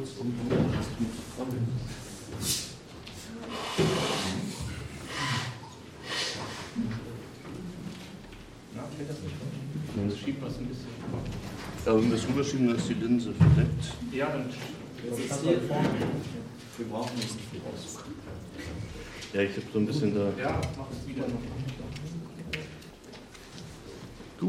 kurz drum. Das schiebt was ein bisschen. Ja, wenn wir es rüberschieben, dann ist die Linse verdeckt. Ja, dann kannst du halt vorne. Wir brauchen nicht so viel raus. Ja, ich habe so ein bisschen da. Ja, mach es wieder noch. Gut.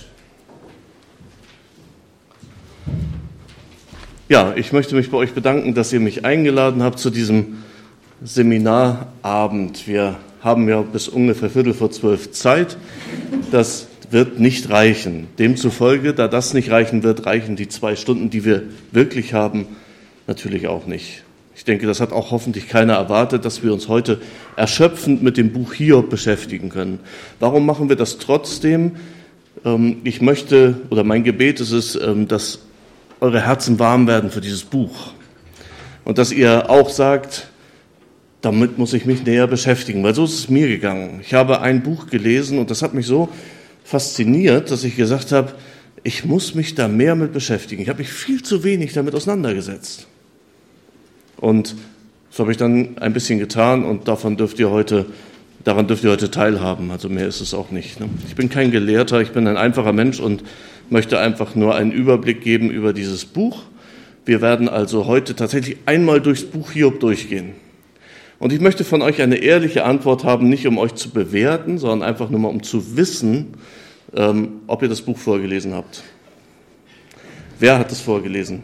Ja, ich möchte mich bei euch bedanken, dass ihr mich eingeladen habt zu diesem Seminarabend. Wir haben ja bis ungefähr 11:45 Zeit. Das wird nicht reichen. Demzufolge, da das nicht reichen wird, reichen die 2 Stunden, die wir wirklich haben, natürlich auch nicht. Ich denke, das hat auch hoffentlich keiner erwartet, dass wir uns heute erschöpfend mit dem Buch Hiob beschäftigen können. Warum machen wir das trotzdem? Ich möchte, oder mein Gebet ist es, dass eure Herzen warm werden für dieses Buch. Und dass ihr auch sagt, damit muss ich mich näher beschäftigen, weil so ist es mir gegangen. Ich habe ein Buch gelesen und das hat mich so fasziniert, dass ich gesagt habe, ich muss mich da mehr mit beschäftigen. Ich habe mich viel zu wenig damit auseinandergesetzt. Und das habe ich dann ein bisschen getan und daran dürft ihr heute teilhaben. Also mehr ist es auch nicht. Ich bin kein Gelehrter, ich bin ein einfacher Mensch und möchte einfach nur einen Überblick geben über dieses Buch. Wir werden also heute tatsächlich einmal durchs Buch Hiob durchgehen. Und ich möchte von euch eine ehrliche Antwort haben, nicht um euch zu bewerten, sondern einfach nur mal um zu wissen, ob ihr das Buch vorgelesen habt. Wer hat es vorgelesen?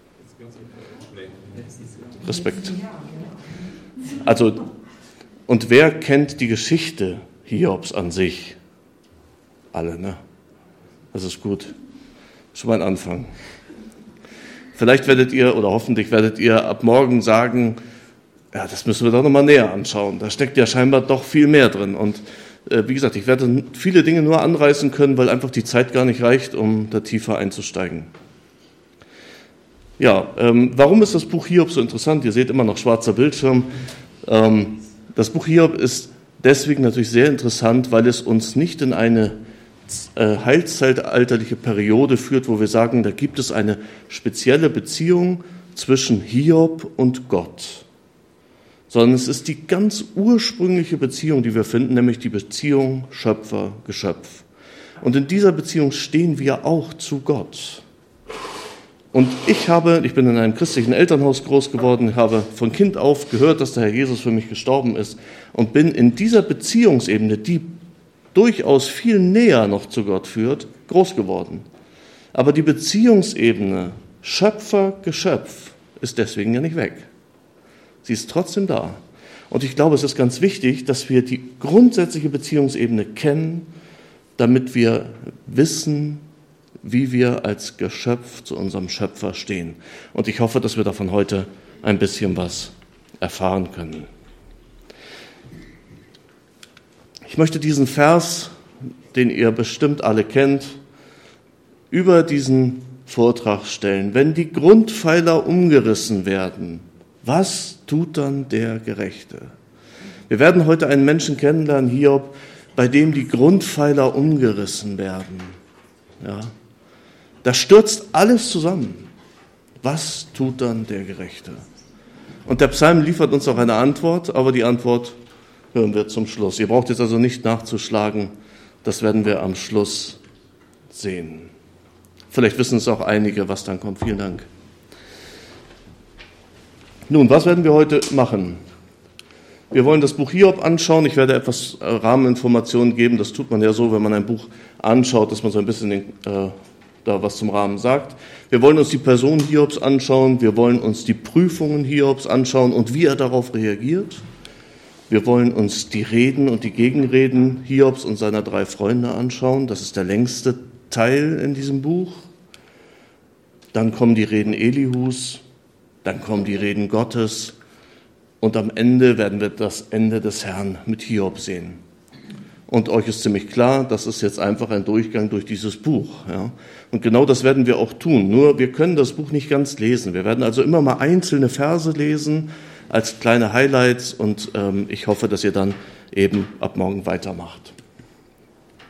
Respekt. Also, und wer kennt die Geschichte Hiobs an sich? Alle, ne? Das ist gut. Schon mal ein Anfang. Vielleicht werdet ihr, oder hoffentlich werdet ihr ab morgen sagen, ja, das müssen wir doch nochmal näher anschauen. Da steckt ja scheinbar doch viel mehr drin. Und wie gesagt, ich werde viele Dinge nur anreißen können, weil einfach die Zeit gar nicht reicht, um da tiefer einzusteigen. Ja, warum ist das Buch Hiob so interessant? Ihr seht immer noch schwarzer Bildschirm. Das Buch Hiob ist deswegen natürlich sehr interessant, weil es uns nicht in eine heilszeitalterliche Periode führt, wo wir sagen, da gibt es eine spezielle Beziehung zwischen Hiob und Gott, sondern es ist die ganz ursprüngliche Beziehung, die wir finden, nämlich die Beziehung Schöpfer-Geschöpf. Und in dieser Beziehung stehen wir auch zu Gott. Und ich bin in einem christlichen Elternhaus groß geworden, habe von Kind auf gehört, dass der Herr Jesus für mich gestorben ist und bin in dieser Beziehungsebene, die durchaus viel näher noch zu Gott führt, groß geworden. Aber die Beziehungsebene Schöpfer-Geschöpf ist deswegen ja nicht weg. Sie ist trotzdem da. Und ich glaube, es ist ganz wichtig, dass wir die grundsätzliche Beziehungsebene kennen, damit wir wissen, wie wir als Geschöpf zu unserem Schöpfer stehen. Und ich hoffe, dass wir davon heute ein bisschen was erfahren können. Ich möchte diesen Vers, den ihr bestimmt alle kennt, über diesen Vortrag stellen. Wenn die Grundpfeiler umgerissen werden, was tut dann der Gerechte? Wir werden heute einen Menschen kennenlernen, Hiob, bei dem die Grundpfeiler umgerissen werden. Ja. Da stürzt alles zusammen. Was tut dann der Gerechte? Und der Psalm liefert uns auch eine Antwort, aber die Antwort hören wir zum Schluss. Ihr braucht jetzt also nicht nachzuschlagen, das werden wir am Schluss sehen. Vielleicht wissen es auch einige, was dann kommt. Vielen Dank. Nun, was werden wir heute machen? Wir wollen das Buch Hiob anschauen. Ich werde etwas Rahmeninformationen geben. Das tut man ja so, wenn man ein Buch anschaut, dass man so ein bisschen da was zum Rahmen sagt. Wir wollen uns die Person Hiobs anschauen. Wir wollen uns die Prüfungen Hiobs anschauen und wie er darauf reagiert. Wir wollen uns die Reden und die Gegenreden Hiobs und seiner 3 Freunde anschauen. Das ist der längste Teil in diesem Buch. Dann kommen die Reden Elihus, dann kommen die Reden Gottes und am Ende werden wir das Ende des Herrn mit Hiob sehen. Und euch ist ziemlich klar, das ist jetzt einfach ein Durchgang durch dieses Buch. Ja. Und genau das werden wir auch tun. Nur wir können das Buch nicht ganz lesen. Wir werden also immer mal einzelne Verse lesen als kleine Highlights und ich hoffe, dass ihr dann eben ab morgen weitermacht.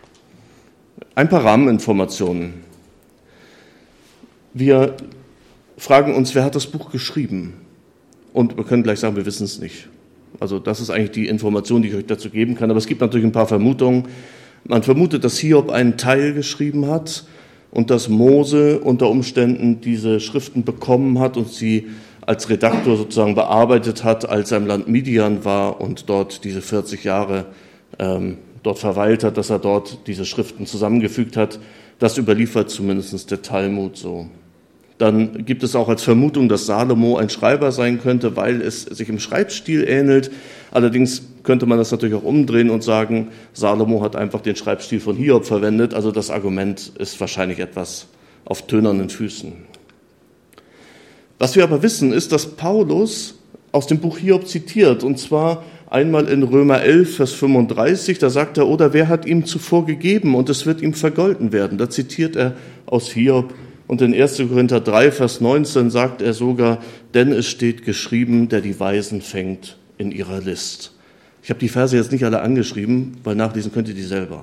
Ein paar Rahmeninformationen. Wir fragen uns, wer hat das Buch geschrieben? Und wir können gleich sagen, wir wissen es nicht. Also das ist eigentlich die Information, die ich euch dazu geben kann. Aber es gibt natürlich ein paar Vermutungen. Man vermutet, dass Hiob einen Teil geschrieben hat und dass Mose unter Umständen diese Schriften bekommen hat und sie als Redaktor sozusagen bearbeitet hat, als er im Land Midian war und dort diese 40 Jahre dort verweilt hat, dass er dort diese Schriften zusammengefügt hat. Das überliefert zumindest der Talmud so. Dann gibt es auch als Vermutung, dass Salomo ein Schreiber sein könnte, weil es sich im Schreibstil ähnelt. Allerdings könnte man das natürlich auch umdrehen und sagen, Salomo hat einfach den Schreibstil von Hiob verwendet. Also das Argument ist wahrscheinlich etwas auf tönernen Füßen. Was wir aber wissen, ist, dass Paulus aus dem Buch Hiob zitiert, und zwar einmal in Römer 11, Vers 35, da sagt er, oder wer hat ihm zuvor gegeben und es wird ihm vergolten werden. Da zitiert er aus Hiob. Und in 1. Korinther 3, Vers 19 sagt er sogar, denn es steht geschrieben, der die Weisen fängt in ihrer List. Ich habe die Verse jetzt nicht alle angeschrieben, weil nachlesen könnt ihr die selber.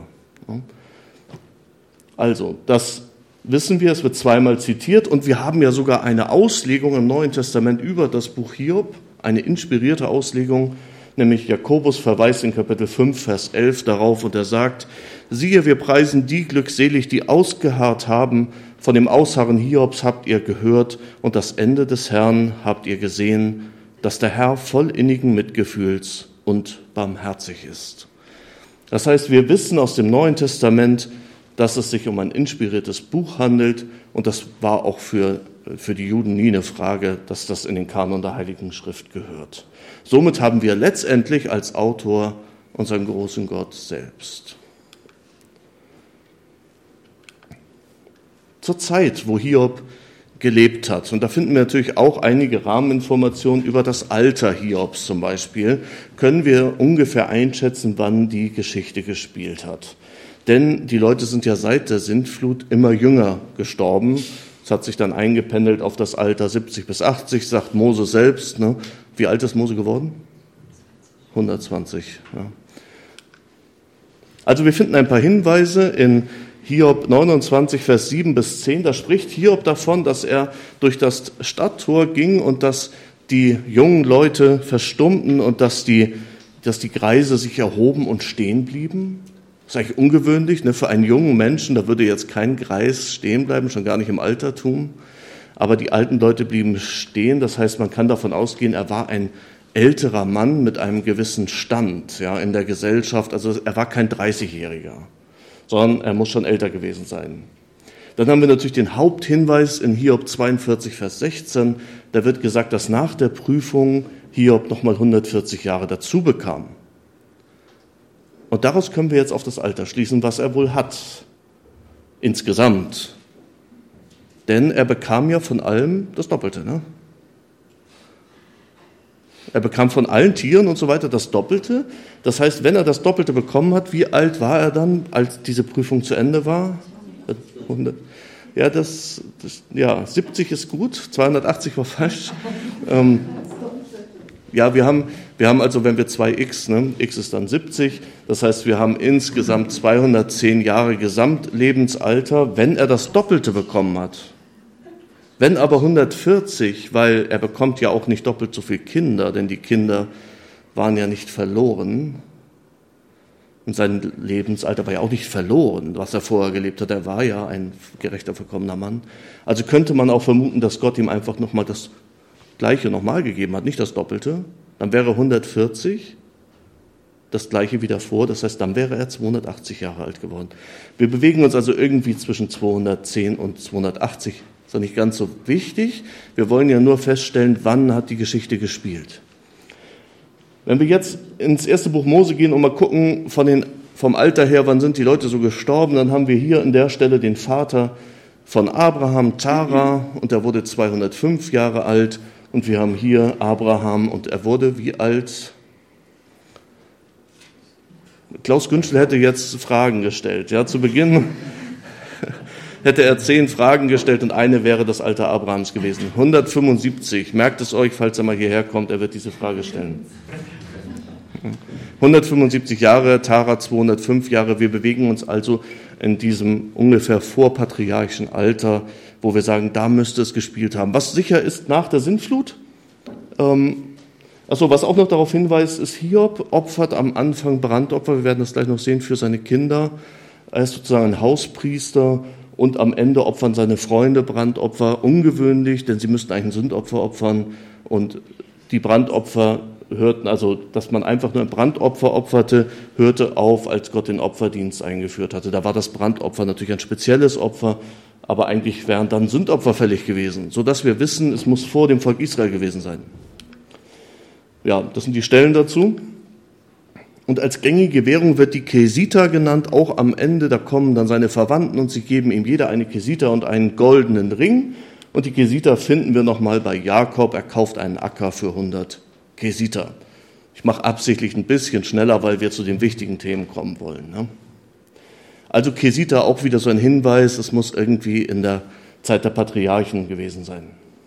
Also, das wissen wir, es wird zweimal zitiert und wir haben ja sogar eine Auslegung im Neuen Testament über das Buch Hiob, eine inspirierte Auslegung, nämlich Jakobus verweist in Kapitel 5, Vers 11 darauf und er sagt, siehe, wir preisen die glückselig, die ausgeharrt haben, von dem Ausharren Hiobs habt ihr gehört und das Ende des Herrn habt ihr gesehen, dass der Herr voll innigen Mitgefühls und barmherzig ist. Das heißt, wir wissen aus dem Neuen Testament, dass es sich um ein inspiriertes Buch handelt und das war auch für die Juden nie eine Frage, dass das in den Kanon der Heiligen Schrift gehört. Somit haben wir letztendlich als Autor unseren großen Gott selbst. Zur Zeit, wo Hiob gelebt hat, und da finden wir natürlich auch einige Rahmeninformationen über das Alter Hiobs zum Beispiel, können wir ungefähr einschätzen, wann die Geschichte gespielt hat. Denn die Leute sind ja seit der Sintflut immer jünger gestorben. Es hat sich dann eingependelt auf das Alter 70 bis 80, sagt Mose selbst. Ne? Wie alt ist Mose geworden? 120. Ja. Also wir finden ein paar Hinweise in Hiob 29, Vers 7 bis 10. Da spricht Hiob davon, dass er durch das Stadttor ging und dass die jungen Leute verstummten und dass die Greise sich erhoben und stehen blieben. Das ist eigentlich ungewöhnlich, ne? Für einen jungen Menschen, da würde jetzt kein Greis stehen bleiben, schon gar nicht im Altertum. Aber die alten Leute blieben stehen, das heißt, man kann davon ausgehen, er war ein älterer Mann mit einem gewissen Stand, ja, in der Gesellschaft. Also er war kein 30-Jähriger, sondern er muss schon älter gewesen sein. Dann haben wir natürlich den Haupthinweis in Hiob 42, Vers 16. Da wird gesagt, dass nach der Prüfung Hiob nochmal 140 Jahre dazu bekam. Und daraus können wir jetzt auf das Alter schließen, was er wohl hat, insgesamt. Denn er bekam ja von allem das Doppelte. Ne? Er bekam von allen Tieren und so weiter das Doppelte. Das heißt, wenn er das Doppelte bekommen hat, wie alt war er dann, als diese Prüfung zu Ende war? 100. Ja, 70 ist gut, 280 war falsch. Ja, wir haben also, wenn wir 2x, ne, x ist dann 70, das heißt, wir haben insgesamt 210 Jahre Gesamtlebensalter, wenn er das Doppelte bekommen hat. Wenn aber 140, weil er bekommt ja auch nicht doppelt so viele Kinder, denn die Kinder waren ja nicht verloren. Und sein Lebensalter war ja auch nicht verloren, was er vorher gelebt hat. Er war ja ein gerechter, vollkommener Mann. Also könnte man auch vermuten, dass Gott ihm einfach nochmal das Gleiche nochmal gegeben hat, nicht das Doppelte. Dann wäre 140 das Gleiche wie davor. Das heißt, dann wäre er 280 Jahre alt geworden. Wir bewegen uns also irgendwie zwischen 210 und 280. Ist ja nicht ganz so wichtig. Wir wollen ja nur feststellen, wann hat die Geschichte gespielt. Wenn wir jetzt ins erste Buch Mose gehen und mal gucken, vom Alter her, wann sind die Leute so gestorben, dann haben wir hier an der Stelle den Vater von Abraham, Tara, und er wurde 205 Jahre alt. Und wir haben hier Abraham, und er wurde wie alt? Klaus Günschel hätte jetzt Fragen gestellt. Ja, zu Beginn hätte er 10 Fragen gestellt und eine wäre das Alter Abrahams gewesen. 175. Merkt es euch, falls er mal hierher kommt, er wird diese Frage stellen. 175 Jahre, Tara 205 Jahre. Wir bewegen uns also in diesem ungefähr vorpatriarchischen Alter, wo wir sagen, da müsste es gespielt haben. Was sicher ist nach der Sintflut, was auch noch darauf hinweist, ist, Hiob opfert am Anfang Brandopfer, wir werden das gleich noch sehen, für seine Kinder. Er ist sozusagen ein Hauspriester und am Ende opfern seine Freunde Brandopfer. Ungewöhnlich, denn sie müssten eigentlich ein Sündopfer opfern und die Brandopfer hörten, also dass man einfach nur ein Brandopfer opferte, hörte auf, als Gott den Opferdienst eingeführt hatte. Da war das Brandopfer natürlich ein spezielles Opfer, aber eigentlich wären dann Sündopfer fällig gewesen, sodass wir wissen, es muss vor dem Volk Israel gewesen sein. Ja, das sind die Stellen dazu. Und als gängige Währung wird die Kesita genannt, auch am Ende, da kommen dann seine Verwandten und sie geben ihm jeder eine Kesita und einen goldenen Ring. Und die Kesita finden wir nochmal bei Jakob, er kauft einen Acker für 100 Kesita. Ich mache absichtlich ein bisschen schneller, weil wir zu den wichtigen Themen kommen wollen. Ne? Also Kesita auch wieder so ein Hinweis, es muss irgendwie in der Zeit der Patriarchen gewesen sein.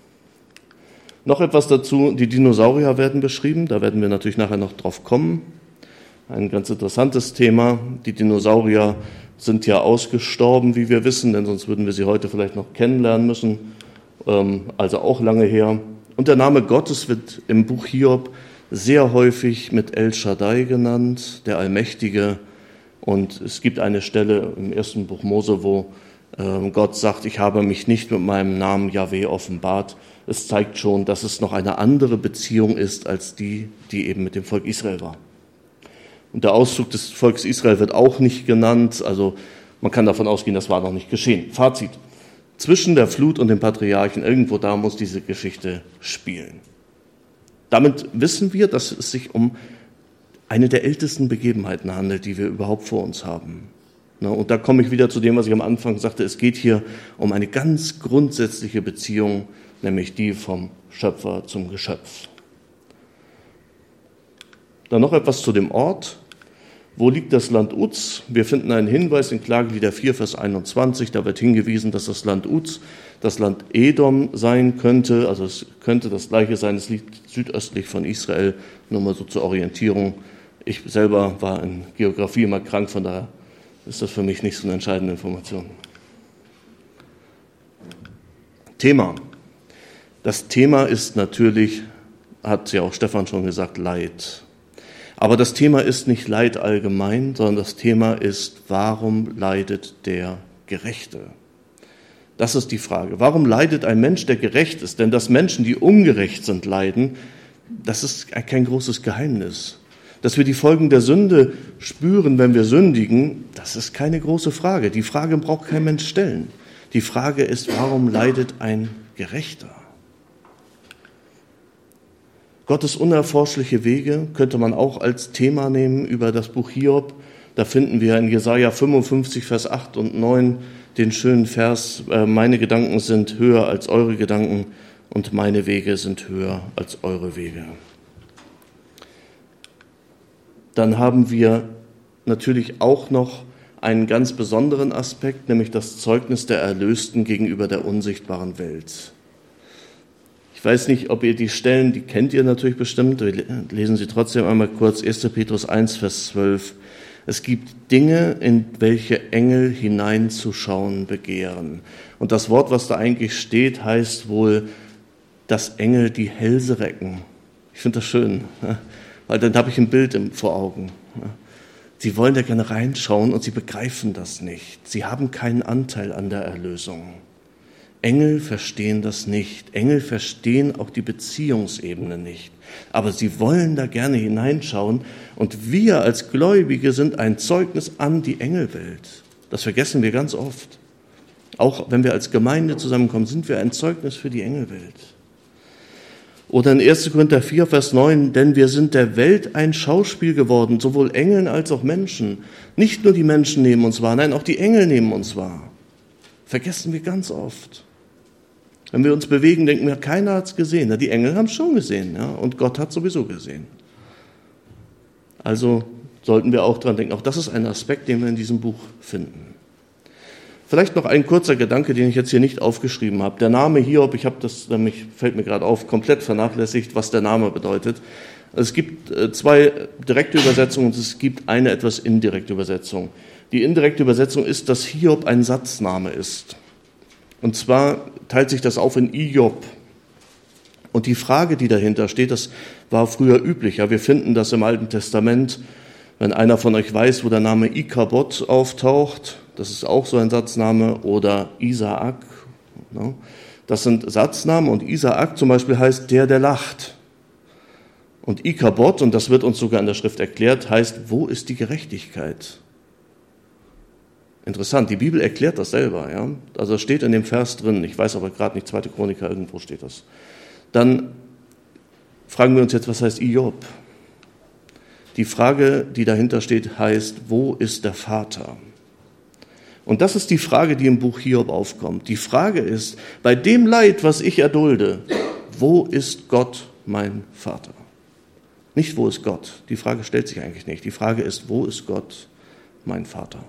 Noch etwas dazu, die Dinosaurier werden beschrieben, da werden wir natürlich nachher noch drauf kommen. Ein ganz interessantes Thema. Die Dinosaurier sind ja ausgestorben, wie wir wissen, denn sonst würden wir sie heute vielleicht noch kennenlernen müssen, also auch lange her. Und der Name Gottes wird im Buch Hiob sehr häufig mit El Shaddai genannt, der Allmächtige. Und es gibt eine Stelle im ersten Buch Mose, wo Gott sagt, ich habe mich nicht mit meinem Namen Jahweh offenbart. Es zeigt schon, dass es noch eine andere Beziehung ist als die eben mit dem Volk Israel war. Und der Auszug des Volkes Israel wird auch nicht genannt. Also man kann davon ausgehen, das war noch nicht geschehen. Fazit. Zwischen der Flut und den Patriarchen, irgendwo da muss diese Geschichte spielen. Damit wissen wir, dass es sich um eine der ältesten Begebenheiten handelt, die wir überhaupt vor uns haben. Und da komme ich wieder zu dem, was ich am Anfang sagte. Es geht hier um eine ganz grundsätzliche Beziehung, nämlich die vom Schöpfer zum Geschöpf. Dann noch etwas zu dem Ort. Wo liegt das Land Uz? Wir finden einen Hinweis in Klagelieder 4, Vers 21. Da wird hingewiesen, dass das Land Uz das Land Edom sein könnte. Also es könnte das Gleiche sein. Es liegt südöstlich von Israel. Nur mal so zur Orientierung. Ich selber war in Geografie immer krank, von daher ist das für mich nicht so eine entscheidende Information. Thema. Das Thema ist natürlich, hat ja auch Stefan schon gesagt, Leid. Aber das Thema ist nicht Leid allgemein, sondern das Thema ist, warum leidet der Gerechte? Das ist die Frage. Warum leidet ein Mensch, der gerecht ist? Denn dass Menschen, die ungerecht sind, leiden, das ist kein großes Geheimnis. Dass wir die Folgen der Sünde spüren, wenn wir sündigen, das ist keine große Frage. Die Frage braucht kein Mensch stellen. Die Frage ist, warum leidet ein Gerechter? Gottes unerforschliche Wege könnte man auch als Thema nehmen über das Buch Hiob. Da finden wir in Jesaja 55, Vers 8 und 9 den schönen Vers, meine Gedanken sind höher als eure Gedanken und meine Wege sind höher als eure Wege. Dann haben wir natürlich auch noch einen ganz besonderen Aspekt, nämlich das Zeugnis der Erlösten gegenüber der unsichtbaren Welt. Ich weiß nicht, ob ihr die Stellen, die kennt ihr natürlich bestimmt, wir lesen sie trotzdem einmal kurz, 1. Petrus 1, Vers 12. Es gibt Dinge, in welche Engel hineinzuschauen begehren. Und das Wort, was da eigentlich steht, heißt wohl, dass Engel die Hälse recken. Ich finde das schön, weil dann habe ich ein Bild vor Augen. Sie wollen da gerne reinschauen und sie begreifen das nicht. Sie haben keinen Anteil an der Erlösung. Engel verstehen das nicht. Engel verstehen auch die Beziehungsebene nicht. Aber sie wollen da gerne hineinschauen. Und wir als Gläubige sind ein Zeugnis an die Engelwelt. Das vergessen wir ganz oft. Auch wenn wir als Gemeinde zusammenkommen, sind wir ein Zeugnis für die Engelwelt. Oder in 1. Korinther 4, Vers 9, denn wir sind der Welt ein Schauspiel geworden, sowohl Engeln als auch Menschen. Nicht nur die Menschen nehmen uns wahr, nein, auch die Engel nehmen uns wahr. Vergessen wir ganz oft. Wenn wir uns bewegen, denken wir, keiner hat es gesehen. Die Engel haben es schon gesehen, ja, und Gott hat sowieso gesehen. Also sollten wir auch dran denken. Auch das ist ein Aspekt, den wir in diesem Buch finden. Vielleicht noch ein kurzer Gedanke, den ich jetzt hier nicht aufgeschrieben habe. Der Name Hiob, ich habe das nämlich, fällt mir gerade auf, komplett vernachlässigt, was der Name bedeutet. Es gibt zwei direkte Übersetzungen und es gibt eine etwas indirekte Übersetzung. Die indirekte Übersetzung ist, dass Hiob ein Satzname ist. Und zwar teilt sich das auf in Iob. Und die Frage, die dahinter steht, das war früher üblicher. Wir finden das im Alten Testament, wenn einer von euch weiß, wo der Name Ikabod auftaucht, das ist auch so ein Satzname, oder Isaak. Das sind Satznamen und Isaak zum Beispiel heißt der lacht. Und Ikabod, und das wird uns sogar in der Schrift erklärt, heißt, wo ist die Gerechtigkeit? Interessant, die Bibel erklärt das selber. Ja? Also es steht in dem Vers drin, ich weiß aber gerade nicht, 2. Chroniker, irgendwo steht das. Dann fragen wir uns jetzt, was heißt Iob? Die Frage, die dahinter steht, heißt, wo ist der Vater? Und das ist die Frage, die im Buch Hiob aufkommt. Die Frage ist, bei dem Leid, was ich erdulde, wo ist Gott, mein Vater? Nicht, wo ist Gott? Die Frage stellt sich eigentlich nicht. Die Frage ist, wo ist Gott, mein Vater?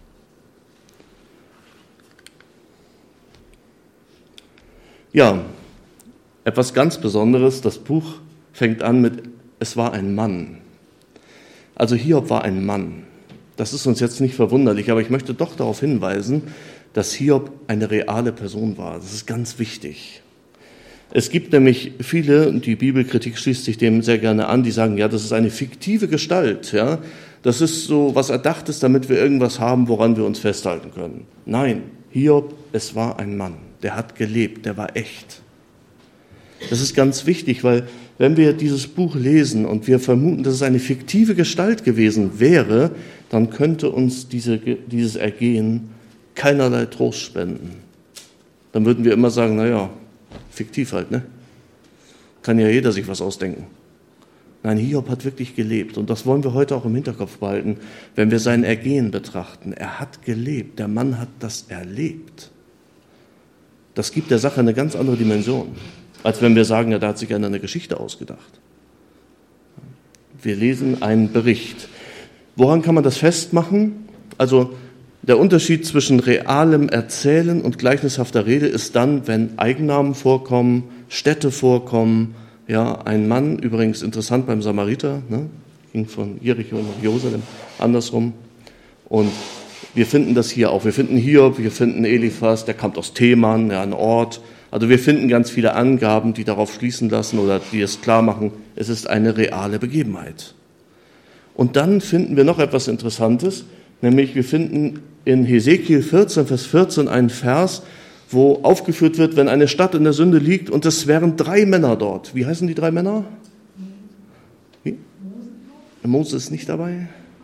Ja, etwas ganz Besonderes. Das Buch fängt an mit, es war ein Mann. Also Hiob war ein Mann. Das ist uns jetzt nicht verwunderlich, aber ich möchte doch darauf hinweisen, dass Hiob eine reale Person war. Das ist ganz wichtig. Es gibt nämlich viele, die Bibelkritik schließt sich dem sehr gerne an, die sagen, ja, das ist eine fiktive Gestalt, ja. Das ist so was Erdachtes, damit wir irgendwas haben, woran wir uns festhalten können. Nein, Hiob, es war ein Mann, der hat gelebt, der war echt. Das ist ganz wichtig, weil wenn wir dieses Buch lesen und wir vermuten, dass es eine fiktive Gestalt gewesen wäre, dann könnte uns dieses Ergehen keinerlei Trost spenden. Dann würden wir immer sagen, naja, fiktiv halt, ne? Kann ja jeder sich was ausdenken. Nein, Hiob hat wirklich gelebt und das wollen wir heute auch im Hinterkopf behalten, wenn wir sein Ergehen betrachten. Er hat gelebt, der Mann hat das erlebt. Das gibt der Sache eine ganz andere Dimension, als wenn wir sagen, ja, da hat sich einer eine Geschichte ausgedacht. Wir lesen einen Bericht. Woran kann man das festmachen? Also der Unterschied zwischen realem Erzählen und gleichnishafter Rede ist dann, wenn Eigennamen vorkommen, Städte vorkommen. Ja, ein Mann, übrigens interessant beim Samariter, ne? Ging von Jericho nach Jerusalem, andersrum. Und wir finden das hier auch. Wir finden Hiob, wir finden Eliphas, der kommt aus Teman, ja, ein Ort. Also wir finden ganz viele Angaben, die darauf schließen lassen oder die es klar machen, es ist eine reale Begebenheit. Und dann finden wir noch etwas Interessantes, nämlich wir finden in Hesekiel 14, Vers 14 einen Vers, wo aufgeführt wird, wenn eine Stadt in der Sünde liegt und es wären 3 Männer dort. Wie heißen die 3 Männer? Wie? Mose ist nicht dabei.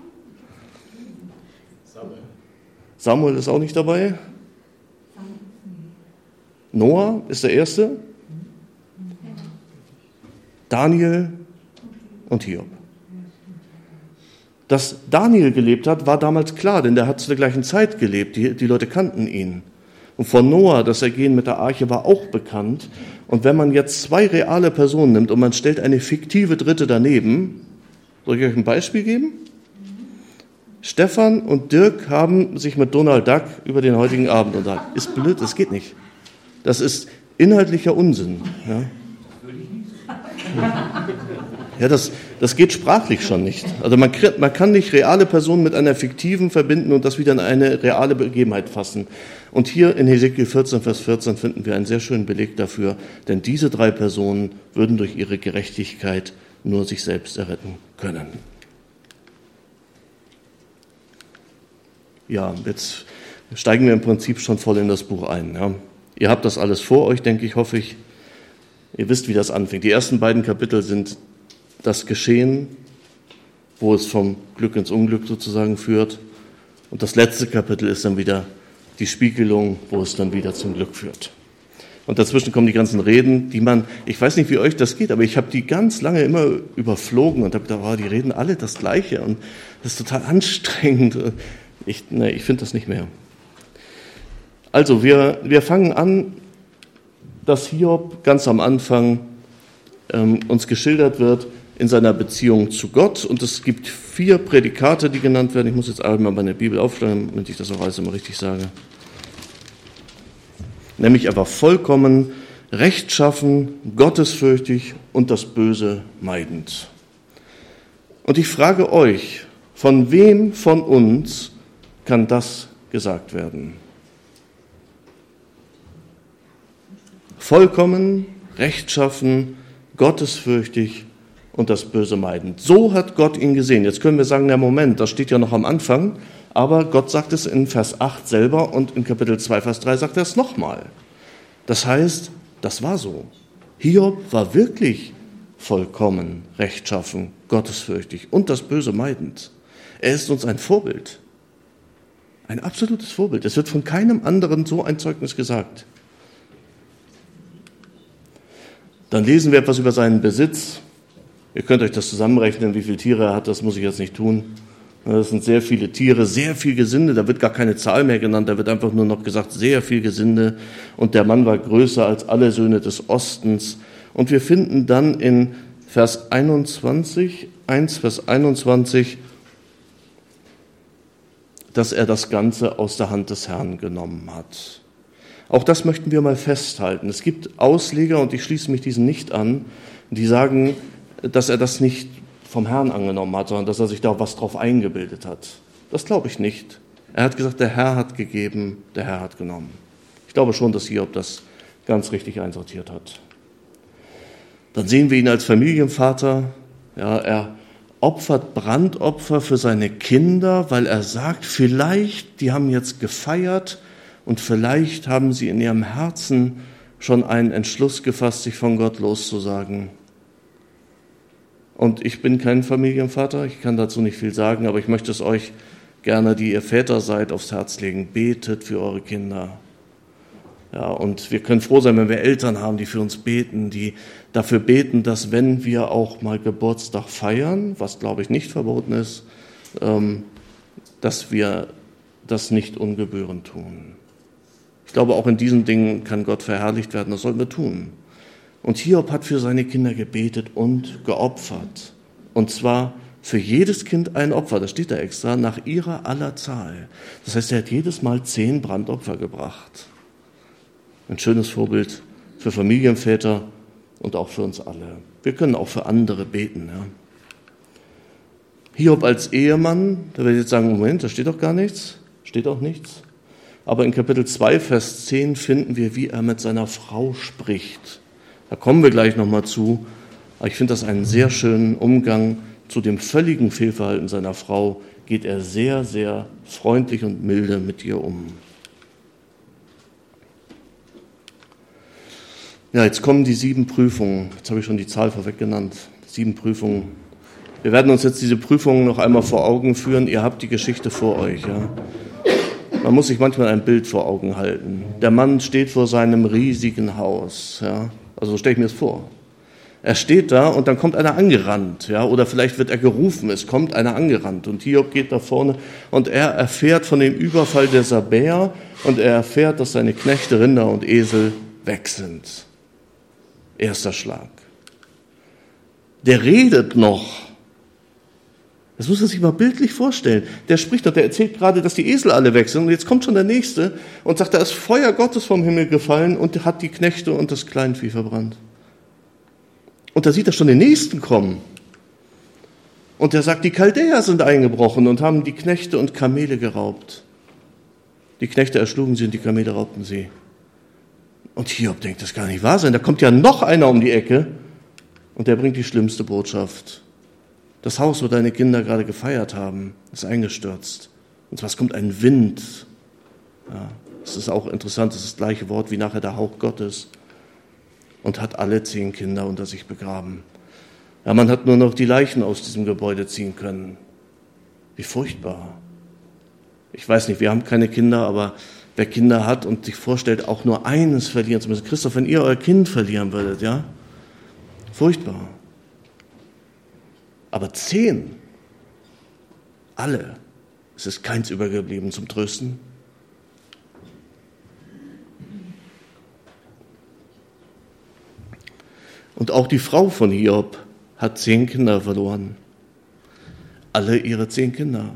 Samuel ist auch nicht dabei. Noah ist der Erste. Daniel und Hiob. Dass Daniel gelebt hat, war damals klar, denn der hat zu der gleichen Zeit gelebt. Die Leute kannten ihn. Und von Noah, das Ergehen mit der Arche, war auch bekannt. Und wenn man jetzt 2 reale Personen nimmt und man stellt eine fiktive dritte daneben, soll ich euch ein Beispiel geben? Stefan und Dirk haben sich mit Donald Duck über den heutigen Abend unterhalten. Ist blöd, das geht nicht. Das ist inhaltlicher Unsinn. Ja, das geht sprachlich schon nicht. Also man kann nicht reale Personen mit einer fiktiven verbinden und das wieder in eine reale Begebenheit fassen. Und hier in Hesekiel 14, Vers 14 finden wir einen sehr schönen Beleg dafür, denn diese 3 Personen würden durch ihre Gerechtigkeit nur sich selbst erretten können. Ja, jetzt steigen wir im Prinzip schon voll in das Buch ein. Ja. Ihr habt das alles vor euch, denke ich, hoffe ich. Ihr wisst, wie das anfängt. Die ersten beiden Kapitel sind das Geschehen, wo es vom Glück ins Unglück sozusagen führt. Und das letzte Kapitel ist dann wieder die Spiegelung, wo es dann wieder zum Glück führt. Und dazwischen kommen die ganzen Reden, die ich weiß nicht, wie euch das geht, aber ich habe die ganz lange immer überflogen und habe gedacht, die reden alle das Gleiche und das ist total anstrengend. Ich finde das nicht mehr. Also, wir fangen an, dass Hiob ganz am Anfang uns geschildert wird in seiner Beziehung zu Gott. Und es gibt 4 Prädikate, die genannt werden. Ich muss jetzt einmal meine Bibel aufschlagen, damit ich das auch alles immer richtig sage. Nämlich er war vollkommen, rechtschaffen, gottesfürchtig und das Böse meidend. Und ich frage euch, von wem von uns kann das gesagt werden. Vollkommen, rechtschaffen, gottesfürchtig und das Böse meidend. So hat Gott ihn gesehen. Jetzt können wir sagen, na Moment, das steht ja noch am Anfang, aber Gott sagt es in Vers 8 selber und in Kapitel 2, Vers 3 sagt er es nochmal. Das heißt, das war so. Hiob war wirklich vollkommen, rechtschaffen, gottesfürchtig und das Böse meidend. Er ist uns ein Vorbild. Ein absolutes Vorbild. Es wird von keinem anderen so ein Zeugnis gesagt. Dann lesen wir etwas über seinen Besitz. Ihr könnt euch das zusammenrechnen, wie viele Tiere er hat, das muss ich jetzt nicht tun. Das sind sehr viele Tiere, sehr viel Gesinde, da wird gar keine Zahl mehr genannt, da wird einfach nur noch gesagt, sehr viel Gesinde. Und der Mann war größer als alle Söhne des Ostens. Und wir finden dann in Vers 21, dass er das Ganze aus der Hand des Herrn genommen hat. Auch das möchten wir mal festhalten. Es gibt Ausleger, und ich schließe mich diesen nicht an, die sagen, dass er das nicht vom Herrn angenommen hat, sondern dass er sich da was drauf eingebildet hat. Das glaube ich nicht. Er hat gesagt, der Herr hat gegeben, der Herr hat genommen. Ich glaube schon, dass Hiob das ganz richtig einsortiert hat. Dann sehen wir ihn als Familienvater. Ja, er opfert Brandopfer für seine Kinder, weil er sagt, vielleicht, die haben jetzt gefeiert und vielleicht haben sie in ihrem Herzen schon einen Entschluss gefasst, sich von Gott loszusagen. Und ich bin kein Familienvater, ich kann dazu nicht viel sagen, aber ich möchte es euch gerne, die ihr Väter seid, aufs Herz legen. Betet für eure Kinder. Ja, und wir können froh sein, wenn wir Eltern haben, die für uns beten, die dafür beten, dass wenn wir auch mal Geburtstag feiern, was glaube ich nicht verboten ist, dass wir das nicht ungebührend tun. Ich glaube, auch in diesen Dingen kann Gott verherrlicht werden, das sollten wir tun. Und Hiob hat für seine Kinder gebetet und geopfert. Und zwar für jedes Kind ein Opfer, das steht da extra, nach ihrer aller Zahl. Das heißt, er hat jedes Mal 10 Brandopfer gebracht. Ein schönes Vorbild für Familienväter und auch für uns alle. Wir können auch für andere beten. Ja. Hiob als Ehemann, da werde ich jetzt sagen, Moment, da steht doch gar nichts, steht auch nichts. Aber in Kapitel 2, Vers 10 finden wir, wie er mit seiner Frau spricht. Da kommen wir gleich nochmal zu. Aber ich finde das einen sehr schönen Umgang. Zu dem völligen Fehlverhalten seiner Frau geht er sehr, sehr freundlich und milde mit ihr um. Ja, jetzt kommen die 7 Prüfungen. Jetzt habe ich schon die Zahl vorweg genannt. 7 Prüfungen. Wir werden uns jetzt diese Prüfungen noch einmal vor Augen führen. Ihr habt die Geschichte vor euch. Ja. Man muss sich manchmal ein Bild vor Augen halten. Der Mann steht vor seinem riesigen Haus. Ja. Also so stelle ich mir das vor. Er steht da und dann kommt einer angerannt, ja, oder vielleicht wird er gerufen, es kommt einer angerannt und Hiob geht da vorne und er erfährt von dem Überfall der Sabäer und er erfährt, dass seine Knechte, Rinder und Esel weg sind. Erster Schlag. Der redet noch. Das muss man sich mal bildlich vorstellen. Der spricht noch, der erzählt gerade, dass die Esel alle weg sind und jetzt kommt schon der Nächste und sagt, da ist Feuer Gottes vom Himmel gefallen und hat die Knechte und das Kleinvieh verbrannt. Und da sieht er schon den Nächsten kommen. Und er sagt, die Chaldäer sind eingebrochen und haben die Knechte und Kamele geraubt. Die Knechte erschlugen sie und die Kamele raubten sie. Und Hiob denkt, das kann nicht wahr sein. Da kommt ja noch einer um die Ecke und der bringt die schlimmste Botschaft. Das Haus, wo deine Kinder gerade gefeiert haben, ist eingestürzt. Und zwar es kommt ein Wind. Ja, das ist auch interessant, das ist das gleiche Wort wie nachher der Hauch Gottes. Und hat alle 10 Kinder unter sich begraben. Ja, man hat nur noch die Leichen aus diesem Gebäude ziehen können. Wie furchtbar. Ich weiß nicht, wir haben keine Kinder, aber wer Kinder hat und sich vorstellt, auch nur eines verlieren zu müssen. Christoph, wenn ihr euer Kind verlieren würdet, ja? Furchtbar. Aber 10, alle, es ist keins übergeblieben zum Trösten. Und auch die Frau von Hiob hat 10 Kinder verloren. Alle ihre 10 Kinder.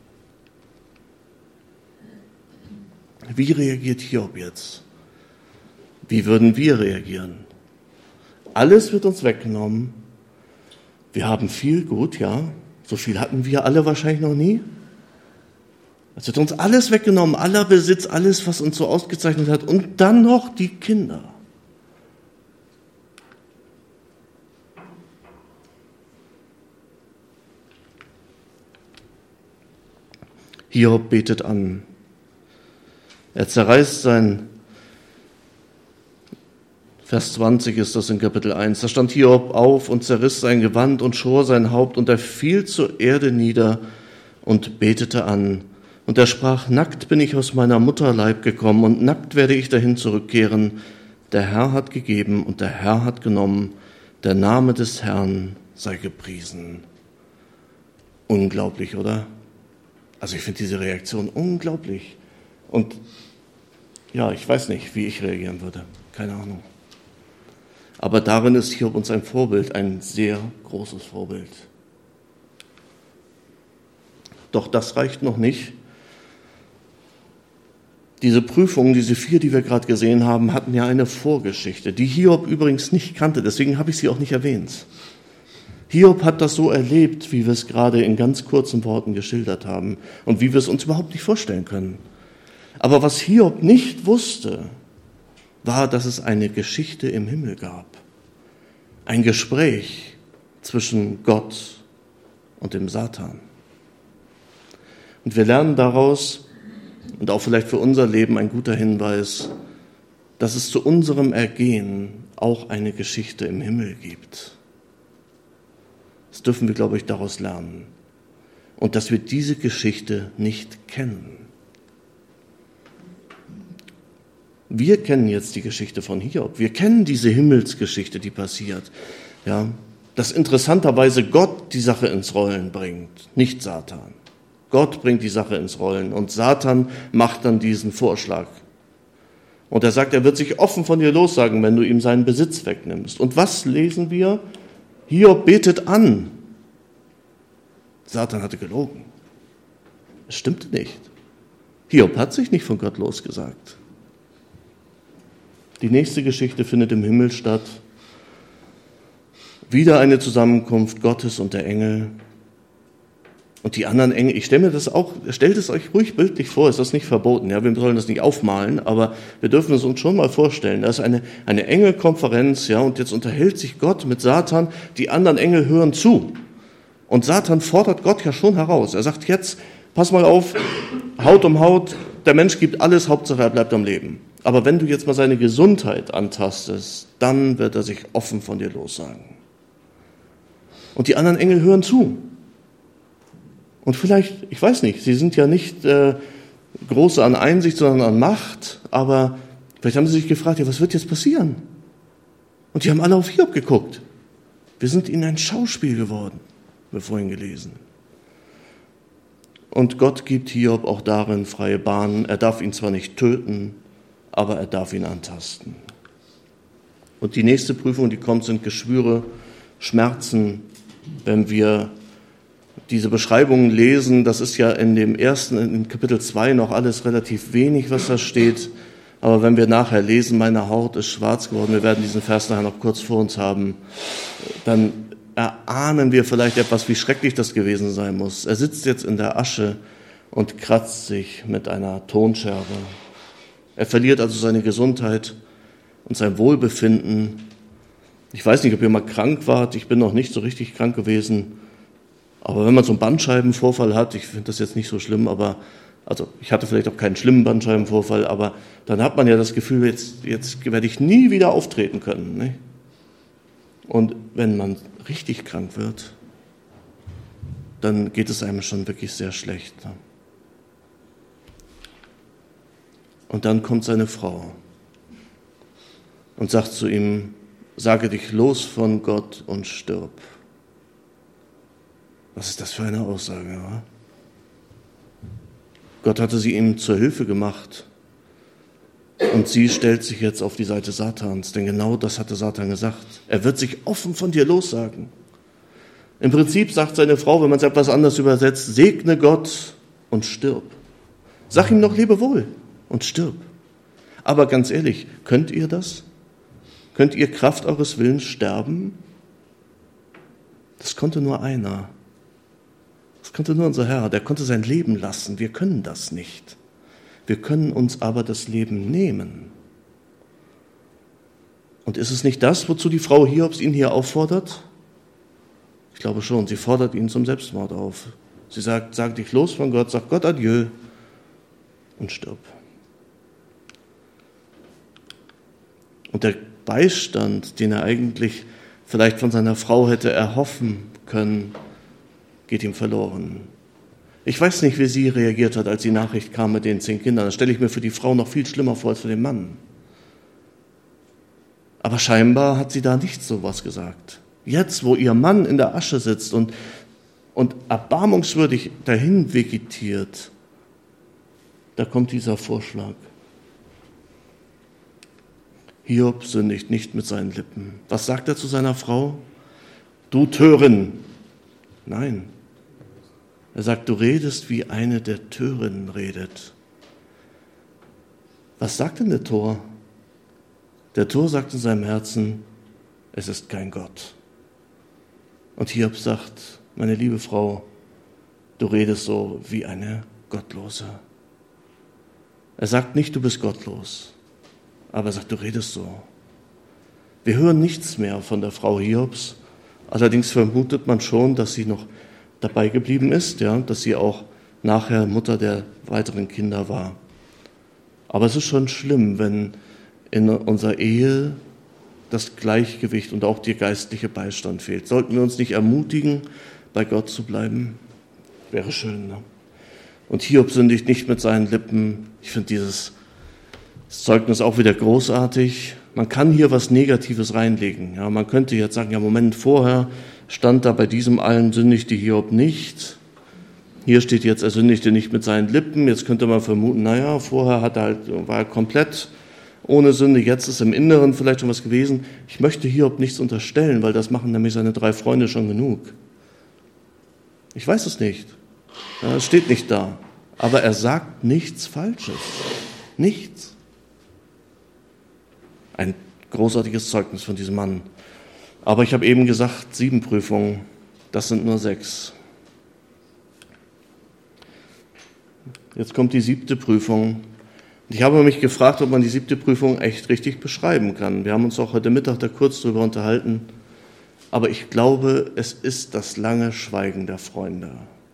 Wie reagiert Hiob jetzt? Wie würden wir reagieren? Alles wird uns weggenommen. Wir haben viel, gut, ja. So viel hatten wir alle wahrscheinlich noch nie. Es wird uns alles weggenommen, aller Besitz, alles, was uns so ausgezeichnet hat, und dann noch die Kinder. Hiob betet an. Er zerreißt sein, Vers 20 ist das in Kapitel 1, da stand Hiob auf und zerriss sein Gewand und schor sein Haupt, und er fiel zur Erde nieder und betete an. Und er sprach, nackt bin ich aus meiner Mutterleib gekommen, und nackt werde ich dahin zurückkehren. Der Herr hat gegeben und der Herr hat genommen. Der Name des Herrn sei gepriesen. Unglaublich, oder? Also ich finde diese Reaktion unglaublich. Und ja, ich weiß nicht, wie ich reagieren würde. Keine Ahnung. Aber darin ist Hiob uns ein Vorbild, ein sehr großes Vorbild. Doch das reicht noch nicht. Diese Prüfungen, diese 4, die wir gerade gesehen haben, hatten ja eine Vorgeschichte, die Hiob übrigens nicht kannte, deswegen habe ich sie auch nicht erwähnt. Hiob hat das so erlebt, wie wir es gerade in ganz kurzen Worten geschildert haben und wie wir es uns überhaupt nicht vorstellen können. Aber was Hiob nicht wusste, war, dass es eine Geschichte im Himmel gab. Ein Gespräch zwischen Gott und dem Satan. Und wir lernen daraus, und auch vielleicht für unser Leben ein guter Hinweis, dass es zu unserem Ergehen auch eine Geschichte im Himmel gibt. Das dürfen wir, glaube ich, daraus lernen. Und dass wir diese Geschichte nicht kennen. Wir kennen jetzt die Geschichte von Hiob. Wir kennen diese Himmelsgeschichte, die passiert. Ja, dass interessanterweise Gott die Sache ins Rollen bringt, nicht Satan. Gott bringt die Sache ins Rollen und Satan macht dann diesen Vorschlag. Und er sagt, er wird sich offen von dir lossagen, wenn du ihm seinen Besitz wegnimmst. Und was lesen wir? Hiob betet an. Satan hatte gelogen. Es stimmte nicht. Hiob hat sich nicht von Gott losgesagt. Die nächste Geschichte findet im Himmel statt. Wieder eine Zusammenkunft Gottes und der Engel. Und die anderen Engel, stellt es euch ruhig bildlich vor, ist das nicht verboten, ja, wir sollen das nicht aufmalen, aber wir dürfen es uns schon mal vorstellen. Da ist eine Engelkonferenz, ja, und jetzt unterhält sich Gott mit Satan, die anderen Engel hören zu. Und Satan fordert Gott ja schon heraus. Er sagt jetzt, pass mal auf, Haut um Haut, der Mensch gibt alles, Hauptsache er bleibt am Leben. Aber wenn du jetzt mal seine Gesundheit antastest, dann wird er sich offen von dir lossagen. Und die anderen Engel hören zu. Und vielleicht, ich weiß nicht, sie sind ja nicht große an Einsicht, sondern an Macht, aber vielleicht haben sie sich gefragt, ja, was wird jetzt passieren? Und die haben alle auf Hiob geguckt. Wir sind ihnen ein Schauspiel geworden, haben wir vorhin gelesen. Und Gott gibt Hiob auch darin freie Bahn. Er darf ihn zwar nicht töten, aber er darf ihn antasten. Und die nächste Prüfung, die kommt, sind Geschwüre, Schmerzen, wenn wir diese Beschreibungen lesen. Das ist ja in Kapitel 2 noch alles relativ wenig, was da steht. Aber wenn wir nachher lesen, meine Haut ist schwarz geworden, wir werden diesen Vers nachher noch kurz vor uns haben, dann erahnen wir vielleicht etwas, wie schrecklich das gewesen sein muss. Er sitzt jetzt in der Asche und kratzt sich mit einer Tonscherbe. Er verliert also seine Gesundheit und sein Wohlbefinden. Ich weiß nicht, ob ihr mal krank wart. Ich bin noch nicht so richtig krank gewesen. Aber wenn man so einen Bandscheibenvorfall hat, ich finde das jetzt nicht so schlimm, aber also ich hatte vielleicht auch keinen schlimmen Bandscheibenvorfall, aber dann hat man ja das Gefühl, jetzt werde ich nie wieder auftreten können. Ne? Und wenn man richtig krank wird, dann geht es einem schon wirklich sehr schlecht. Und dann kommt seine Frau und sagt zu ihm, sage dich los von Gott und stirb. Was ist das für eine Aussage? Ja? Gott hatte sie ihm zur Hilfe gemacht und sie stellt sich jetzt auf die Seite Satans, denn genau das hatte Satan gesagt. Er wird sich offen von dir lossagen. Im Prinzip sagt seine Frau, wenn man es etwas anders übersetzt, segne Gott und stirb. Sag ihm noch Lebewohl und stirb. Aber ganz ehrlich, könnt ihr das? Könnt ihr Kraft eures Willens sterben? Das konnte nur einer. Das konnte nur unser Herr, der konnte sein Leben lassen. Wir können das nicht. Wir können uns aber das Leben nehmen. Und ist es nicht das, wozu die Frau Hiobs ihn hier auffordert? Ich glaube schon, sie fordert ihn zum Selbstmord auf. Sie sagt, sag dich los von Gott, sag Gott Adieu und stirb. Und der Beistand, den er eigentlich vielleicht von seiner Frau hätte erhoffen können, geht ihm verloren. Ich weiß nicht, wie sie reagiert hat, als die Nachricht kam mit den 10 Kindern. Das stelle ich mir für die Frau noch viel schlimmer vor als für den Mann. Aber scheinbar hat sie da nicht so was gesagt. Jetzt, wo ihr Mann in der Asche sitzt und erbarmungswürdig dahin vegetiert, da kommt dieser Vorschlag. Hiob sündigt nicht mit seinen Lippen. Was sagt er zu seiner Frau? Du Törin. Nein. Er sagt, du redest, wie eine der Törinnen redet. Was sagt denn der Tor? Der Tor sagt in seinem Herzen, es ist kein Gott. Und Hiob sagt, meine liebe Frau, du redest so wie eine Gottlose. Er sagt nicht, du bist gottlos, aber er sagt, du redest so. Wir hören nichts mehr von der Frau Hiobs, allerdings vermutet man schon, dass sie noch dabei geblieben ist, ja, dass sie auch nachher Mutter der weiteren Kinder war. Aber es ist schon schlimm, wenn in unserer Ehe das Gleichgewicht und auch der geistliche Beistand fehlt. Sollten wir uns nicht ermutigen, bei Gott zu bleiben? Wäre schön, ne? Und Hiob sündigt nicht mit seinen Lippen. Ich finde dieses Zeugnis auch wieder großartig. Man kann hier was Negatives reinlegen. Ja, man könnte jetzt sagen, ja Moment, vorher stand da bei diesem allen sündigte Hiob nicht. Hier steht jetzt, er sündigte nicht mit seinen Lippen. Jetzt könnte man vermuten, naja, vorher war er komplett ohne Sünde, jetzt ist im Inneren vielleicht schon was gewesen. Ich möchte Hiob nichts unterstellen, weil das machen nämlich seine 3 Freunde schon genug. Ich weiß es nicht. Ja, es steht nicht da. Aber er sagt nichts Falsches. Nichts. Ein großartiges Zeugnis von diesem Mann. Aber ich habe eben gesagt, 7 Prüfungen, das sind nur 6. Jetzt kommt die 7. Prüfung. Ich habe mich gefragt, ob man die 7. Prüfung echt richtig beschreiben kann. Wir haben uns auch heute Mittag da kurz drüber unterhalten. Aber ich glaube, es ist das lange Schweigen der Freunde.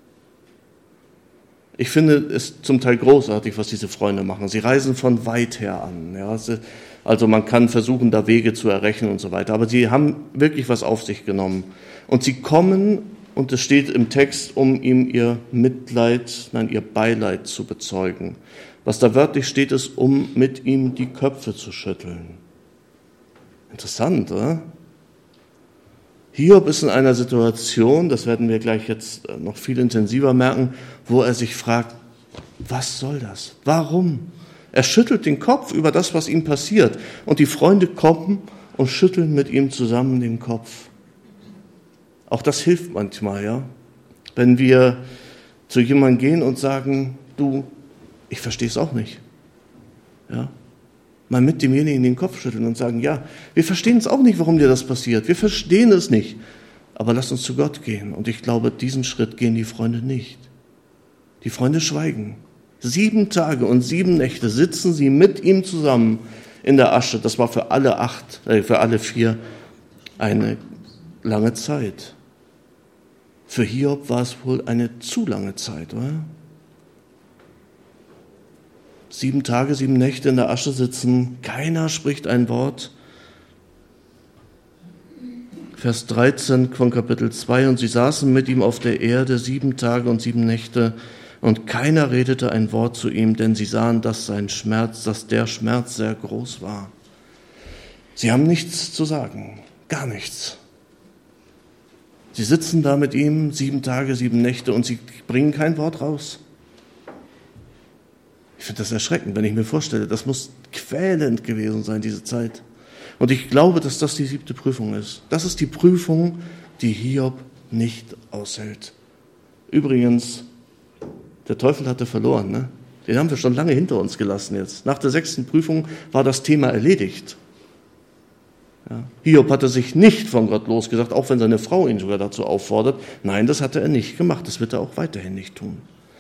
Ich finde es zum Teil großartig, was diese Freunde machen. Sie reisen von weit her an. Ja, also man kann versuchen, da Wege zu errechnen und so weiter. Aber sie haben wirklich was auf sich genommen. Und sie kommen, und es steht im Text, um ihm ihr Beileid zu bezeugen. Was da wörtlich steht, ist, um mit ihm die Köpfe zu schütteln. Interessant, oder? Hiob ist in einer Situation, das werden wir gleich jetzt noch viel intensiver merken, wo er sich fragt, was soll das? Warum? Er schüttelt den Kopf über das, was ihm passiert. Und die Freunde kommen und schütteln mit ihm zusammen den Kopf. Auch das hilft manchmal, ja. Wenn wir zu jemandem gehen und sagen, du, ich verstehe es auch nicht. Ja. Mal mit demjenigen den Kopf schütteln und sagen, ja, wir verstehen es auch nicht, warum dir das passiert. Wir verstehen es nicht. Aber lass uns zu Gott gehen. Und ich glaube, diesen Schritt gehen die Freunde nicht. Die Freunde schweigen. 7 Tage und 7 Nächte sitzen sie mit ihm zusammen in der Asche. Das war für alle 4 eine lange Zeit. Für Hiob war es wohl eine zu lange Zeit, oder? 7 Tage, 7 Nächte in der Asche sitzen, keiner spricht ein Wort. Vers 13 von Kapitel 2, und sie saßen mit ihm auf der Erde 7 Tage und 7 Nächte, und keiner redete ein Wort zu ihm, denn sie sahen, dass der Schmerz sehr groß war. Sie haben nichts zu sagen, gar nichts. Sie sitzen da mit ihm 7 Tage, 7 Nächte und sie bringen kein Wort raus. Ich finde das erschreckend, wenn ich mir vorstelle, das muss quälend gewesen sein, diese Zeit. Und ich glaube, dass das die 7. Prüfung ist. Das ist die Prüfung, die Hiob nicht aushält. Übrigens, der Teufel hatte verloren, ne? Den haben wir schon lange hinter uns gelassen jetzt. Nach der 6. Prüfung war das Thema erledigt. Ja. Hiob hatte sich nicht von Gott losgesagt, auch wenn seine Frau ihn sogar dazu auffordert. Nein, das hatte er nicht gemacht, das wird er auch weiterhin nicht tun.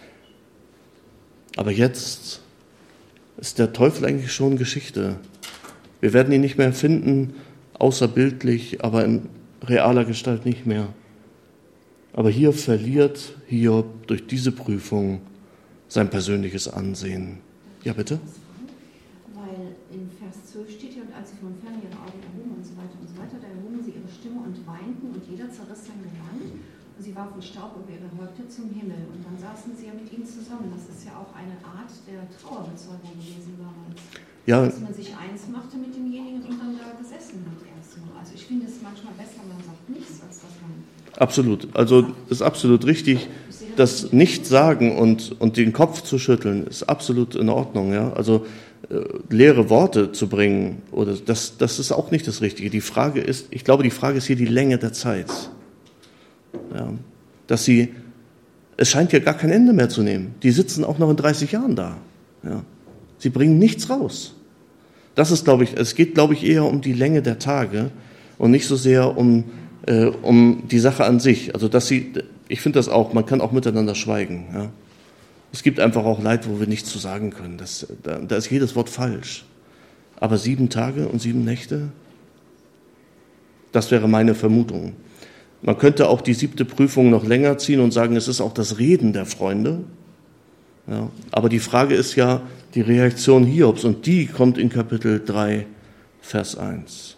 Aber jetzt ist der Teufel eigentlich schon Geschichte. Wir werden ihn nicht mehr finden, außer bildlich, aber in realer Gestalt nicht mehr. Aber hier verliert Hiob durch diese Prüfung sein persönliches Ansehen. Ja, bitte? Weil in Vers 12 steht ja, und als sie von ferne ihre Augen erhoben und so weiter, da erhoben sie ihre Stimme und weinten und jeder zerriss sein Gewand und sie warfen Staub über ihre Häupter zum Himmel und dann saßen sie ja mit ihnen zusammen. Das ist ja auch eine Art der Trauerbezeugung gewesen damals. Ja. Dass man sich eins machte mit demjenigen und dann da gesessen hat erstmal. Also ich finde es manchmal besser, man sagt nichts, als dass man... Absolut. Also es ist absolut richtig, das Nichtsagen und den Kopf zu schütteln, ist absolut in Ordnung. Ja? Also leere Worte zu bringen, oder das ist auch nicht das Richtige. Die Frage ist hier die Länge der Zeit. Ja? Es scheint ja gar kein Ende mehr zu nehmen. Die sitzen auch noch in 30 Jahren da. Ja? Sie bringen nichts raus. Es geht, glaube ich, eher um die Länge der Tage und nicht so sehr um die Sache an sich. Also ich finde das auch, man kann auch miteinander schweigen. Ja. Es gibt einfach auch Leid, wo wir nichts zu sagen können. Da ist jedes Wort falsch. Aber 7 Tage und 7 Nächte, das wäre meine Vermutung. Man könnte auch die 7. Prüfung noch länger ziehen und sagen, es ist auch das Reden der Freunde. Ja. Aber die Frage ist ja die Reaktion Hiobs und die kommt in Kapitel 3, Vers 1.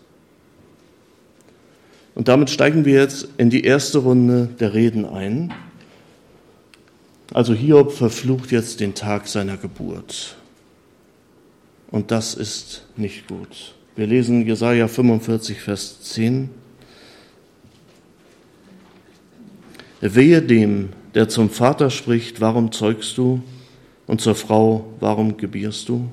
Und damit steigen wir jetzt in die erste Runde der Reden ein. Also Hiob verflucht jetzt den Tag seiner Geburt. Und das ist nicht gut. Wir lesen Jesaja 45, Vers 10. Wehe dem, der zum Vater spricht, warum zeugst du? Und zur Frau, warum gebierst du?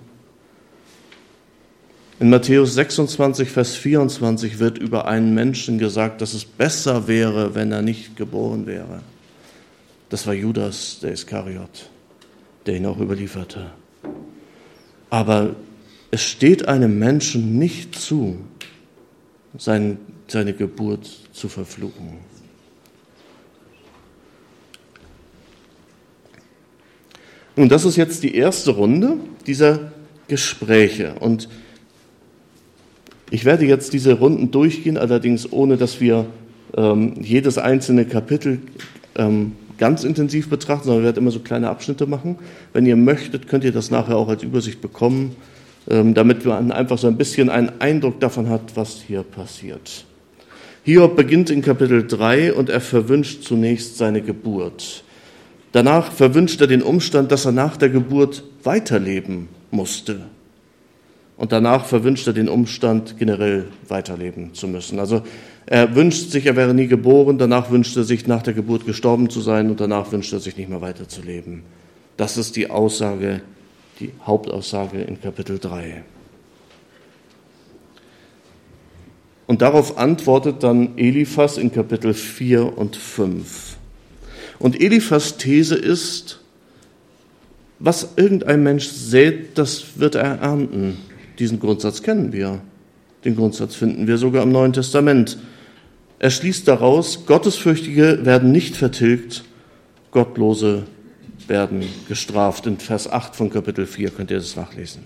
In Matthäus 26, Vers 24 wird über einen Menschen gesagt, dass es besser wäre, wenn er nicht geboren wäre. Das war Judas, der Iskariot, der ihn auch überlieferte. Aber es steht einem Menschen nicht zu, seine Geburt zu verfluchen. Nun, das ist jetzt die erste Runde dieser Gespräche. Und ich werde jetzt diese Runden durchgehen, allerdings ohne, dass wir jedes einzelne Kapitel ganz intensiv betrachten, sondern ich werde immer so kleine Abschnitte machen. Wenn ihr möchtet, könnt ihr das nachher auch als Übersicht bekommen, damit man einfach so ein bisschen einen Eindruck davon hat, was hier passiert. Hiob beginnt in Kapitel 3 und er verwünscht zunächst seine Geburt. Danach verwünscht er den Umstand, dass er nach der Geburt weiterleben musste. Und danach verwünscht er den Umstand, generell weiterleben zu müssen. Also er wünscht sich, er wäre nie geboren, danach wünscht er sich, nach der Geburt gestorben zu sein und danach wünscht er sich, nicht mehr weiterzuleben. Das ist die Aussage, die Hauptaussage in Kapitel 3. Und darauf antwortet dann Eliphas in Kapitel 4 und 5. Und Eliphas' These ist, was irgendein Mensch sät, das wird er ernten. Diesen Grundsatz kennen wir. Den Grundsatz finden wir sogar im Neuen Testament. Er schließt daraus, Gottesfürchtige werden nicht vertilgt, Gottlose werden gestraft. In Vers 8 von Kapitel 4 könnt ihr das nachlesen.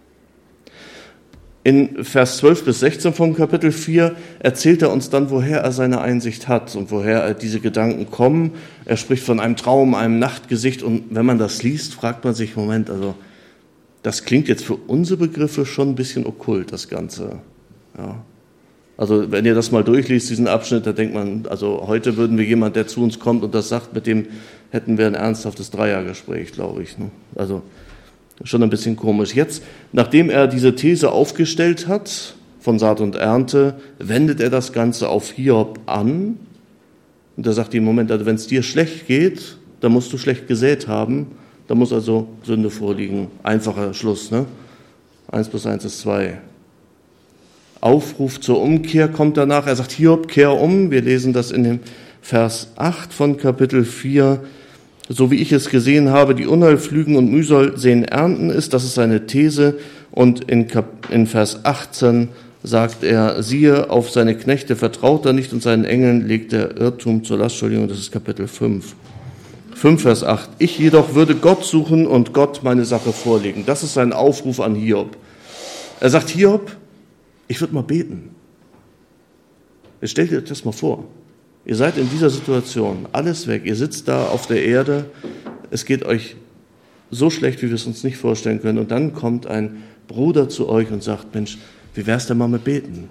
In Vers 12 bis 16 von Kapitel 4 erzählt er uns dann, woher er seine Einsicht hat und woher diese Gedanken kommen. Er spricht von einem Traum, einem Nachtgesicht und wenn man das liest, fragt man sich, Moment, also das klingt jetzt für unsere Begriffe schon ein bisschen okkult, das Ganze. Ja. Also wenn ihr das mal durchliest, diesen Abschnitt, da denkt man, also heute würden wir jemand, der zu uns kommt und das sagt, mit dem hätten wir ein ernsthaftes Dreiergespräch, glaube ich. Also schon ein bisschen komisch. Jetzt, nachdem er diese These aufgestellt hat, von Saat und Ernte, wendet er das Ganze auf Hiob an. Und er sagt ihm, Moment, also wenn es dir schlecht geht, dann musst du schlecht gesät haben. Da muss also Sünde vorliegen. Einfacher Schluss, ne? 1 plus 1 ist 2. Aufruf zur Umkehr kommt danach. Er sagt, Hiob, kehr um. Wir lesen das in dem Vers 8 von Kapitel 4. So wie ich es gesehen habe, die Unheil pflügen und Mühsal sehen ernten ist. Das ist seine These. Und in Vers 18 sagt er, siehe, auf seine Knechte vertraut er nicht und seinen Engeln legt er Irrtum zur Last. Entschuldigung, das ist Kapitel 5. 5, Vers 8. Ich jedoch würde Gott suchen und Gott meine Sache vorlegen. Das ist sein Aufruf an Hiob. Er sagt, Hiob, ich würde mal beten. Jetzt stellt euch das mal vor. Ihr seid in dieser Situation, alles weg. Ihr sitzt da auf der Erde. Es geht euch so schlecht, wie wir es uns nicht vorstellen können. Und dann kommt ein Bruder zu euch und sagt, Mensch, wie wär's denn mal mit Beten?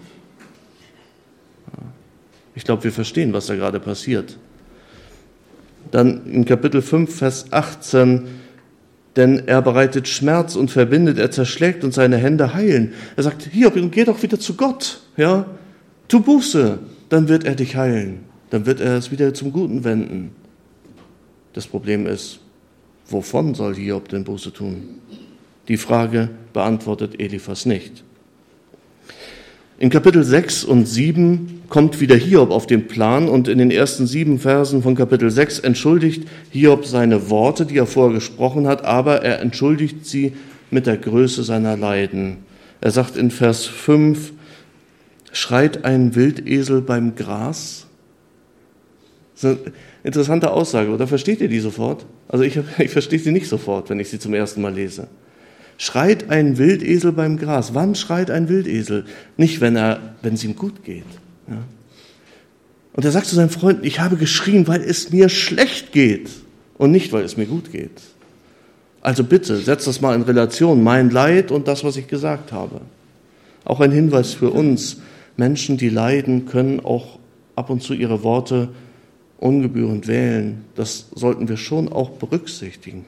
Ich glaube, wir verstehen, was da gerade passiert. Dann in Kapitel 5, Vers 18, denn er bereitet Schmerz und verbindet, er zerschlägt und seine Hände heilen. Er sagt, Hiob, geh doch wieder zu Gott, ja? Tu Buße, dann wird er dich heilen. Dann wird er es wieder zum Guten wenden. Das Problem ist, wovon soll Hiob denn Buße tun? Die Frage beantwortet Eliphas nicht. In Kapitel 6 und 7 kommt wieder Hiob auf den Plan und in den ersten 7 Versen von Kapitel 6 entschuldigt Hiob seine Worte, die er vorher gesprochen hat, aber er entschuldigt sie mit der Größe seiner Leiden. Er sagt in Vers 5, schreit ein Wildesel beim Gras? Das ist eine interessante Aussage, oder versteht ihr die sofort? Also ich verstehe sie nicht sofort, wenn ich sie zum ersten Mal lese. Schreit ein Wildesel beim Gras. Wann schreit ein Wildesel? Nicht, wenn es ihm gut geht. Ja. Und er sagt zu seinen Freunden, ich habe geschrien, weil es mir schlecht geht und nicht, weil es mir gut geht. Also bitte, setzt das mal in Relation, mein Leid und das, was ich gesagt habe. Auch ein Hinweis für uns, Menschen, die leiden, können auch ab und zu ihre Worte ungebührend wählen. Das sollten wir schon auch berücksichtigen.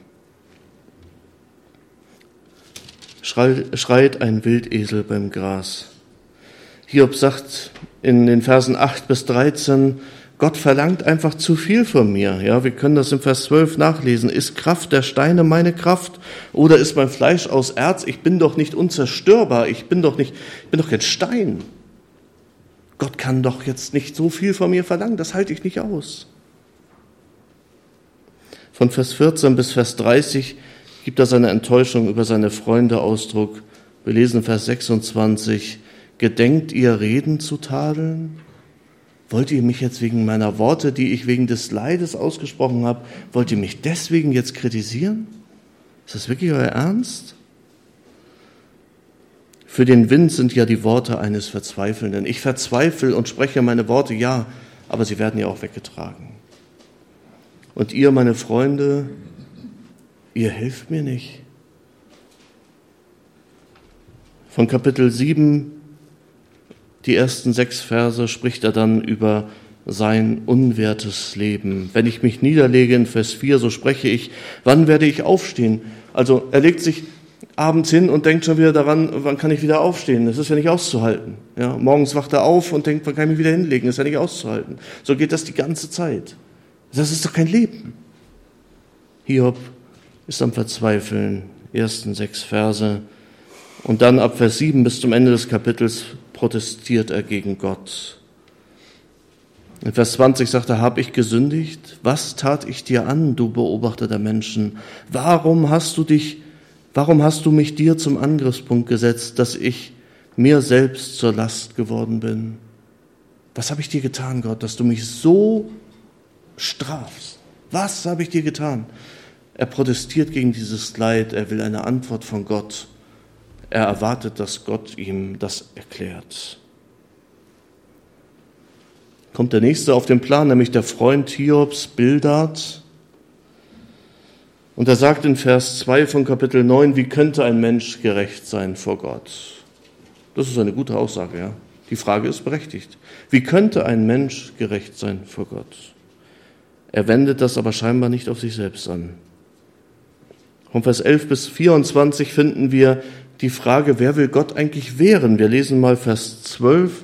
Schreit ein Wildesel beim Gras. Hiob sagt in den Versen 8 bis 13, Gott verlangt einfach zu viel von mir. Ja, wir können das im Vers 12 nachlesen. Ist Kraft der Steine meine Kraft? Oder ist mein Fleisch aus Erz? Ich bin doch nicht unzerstörbar. Ich bin doch kein Stein. Gott kann doch jetzt nicht so viel von mir verlangen. Das halte ich nicht aus. Von Vers 14 bis Vers 30 gibt er seine Enttäuschung über seine Freunde Ausdruck. Wir lesen Vers 26. Gedenkt ihr Reden zu tadeln? Wollt ihr mich jetzt wegen meiner Worte, die ich wegen des Leides ausgesprochen habe, wollt ihr mich deswegen jetzt kritisieren? Ist das wirklich euer Ernst? Für den Wind sind ja die Worte eines Verzweifelnden. Ich verzweifle und spreche meine Worte, ja, aber sie werden ja auch weggetragen. Und ihr, meine Freunde, ihr helft mir nicht. Von Kapitel 7, die ersten 6 Verse, spricht er dann über sein unwertes Leben. Wenn ich mich niederlege in Vers 4, so spreche ich, wann werde ich aufstehen? Also er legt sich abends hin und denkt schon wieder daran, wann kann ich wieder aufstehen? Das ist ja nicht auszuhalten. Ja, morgens wacht er auf und denkt, wann kann ich mich wieder hinlegen? Das ist ja nicht auszuhalten. So geht das die ganze Zeit. Das ist doch kein Leben. Hiob ist am Verzweifeln, ersten 6 Verse. Und dann ab Vers 7 bis zum Ende des Kapitels protestiert er gegen Gott. In Vers 20 sagt er, hab ich gesündigt? Was tat ich dir an, du Beobachter der Menschen? Warum hast du mich dir zum Angriffspunkt gesetzt, dass ich mir selbst zur Last geworden bin? Was habe ich dir getan, Gott, dass du mich so strafst? Was habe ich dir getan? Er protestiert gegen dieses Leid, er will eine Antwort von Gott. Er erwartet, dass Gott ihm das erklärt. Kommt der Nächste auf den Plan, nämlich der Freund Hiobs, Bildad. Und er sagt in Vers 2 von Kapitel 9, wie könnte ein Mensch gerecht sein vor Gott? Das ist eine gute Aussage, ja. Die Frage ist berechtigt. Wie könnte ein Mensch gerecht sein vor Gott? Er wendet das aber scheinbar nicht auf sich selbst an. Von Vers 11 bis 24 finden wir die Frage, wer will Gott eigentlich wehren? Wir lesen mal Vers 12.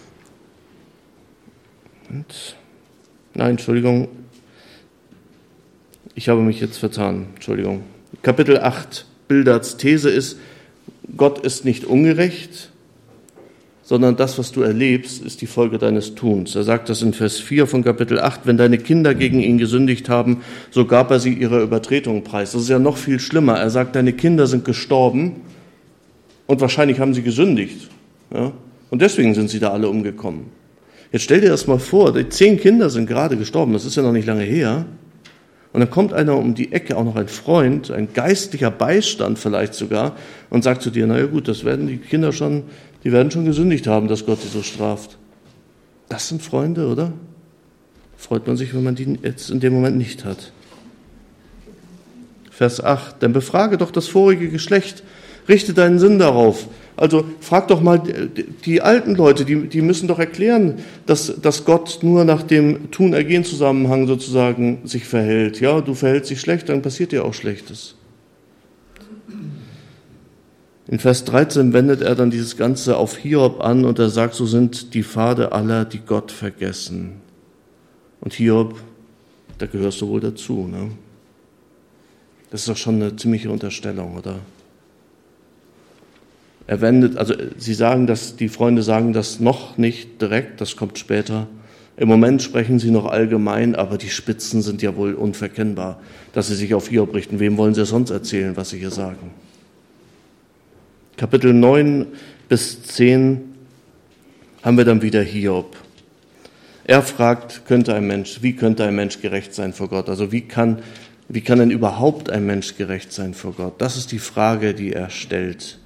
Ich habe mich jetzt vertan. Kapitel 8. Bildads These ist, Gott ist nicht ungerecht, sondern das, was du erlebst, ist die Folge deines Tuns. Er sagt das in Vers 4 von Kapitel 8, wenn deine Kinder gegen ihn gesündigt haben, so gab er sie ihrer Übertretung preis. Das ist ja noch viel schlimmer. Er sagt, deine Kinder sind gestorben und wahrscheinlich haben sie gesündigt. Ja? Und deswegen sind sie da alle umgekommen. Jetzt stell dir das mal vor, die 10 Kinder sind gerade gestorben, das ist ja noch nicht lange her. Und dann kommt einer um die Ecke, auch noch ein Freund, ein geistlicher Beistand vielleicht sogar, und sagt zu dir, naja gut, das werden die Kinder schon, die werden schon gesündigt haben, dass Gott sie so straft. Das sind Freunde, oder? Freut man sich, wenn man die jetzt in dem Moment nicht hat. Vers 8, denn befrage doch das vorige Geschlecht, richte deinen Sinn darauf. Also frag doch mal die alten Leute, die müssen doch erklären, dass Gott nur nach dem Tun-Ergehen-Zusammenhang sozusagen sich verhält. Ja, du verhältst dich schlecht, dann passiert dir auch Schlechtes. In Vers 13 wendet er dann dieses Ganze auf Hiob an und er sagt, so sind die Pfade aller, die Gott vergessen. Und Hiob, da gehörst du wohl dazu, ne? Das ist doch schon eine ziemliche Unterstellung, oder? Er wendet, also die Freunde sagen das noch nicht direkt, das kommt später. Im Moment sprechen sie noch allgemein, aber die Spitzen sind ja wohl unverkennbar, dass sie sich auf Hiob richten. Wem wollen sie sonst erzählen, was sie hier sagen? Kapitel 9 bis 10 haben wir dann wieder Hiob. Er fragt, wie könnte ein Mensch gerecht sein vor Gott? Also wie kann denn überhaupt ein Mensch gerecht sein vor Gott? Das ist die Frage, die er stellt.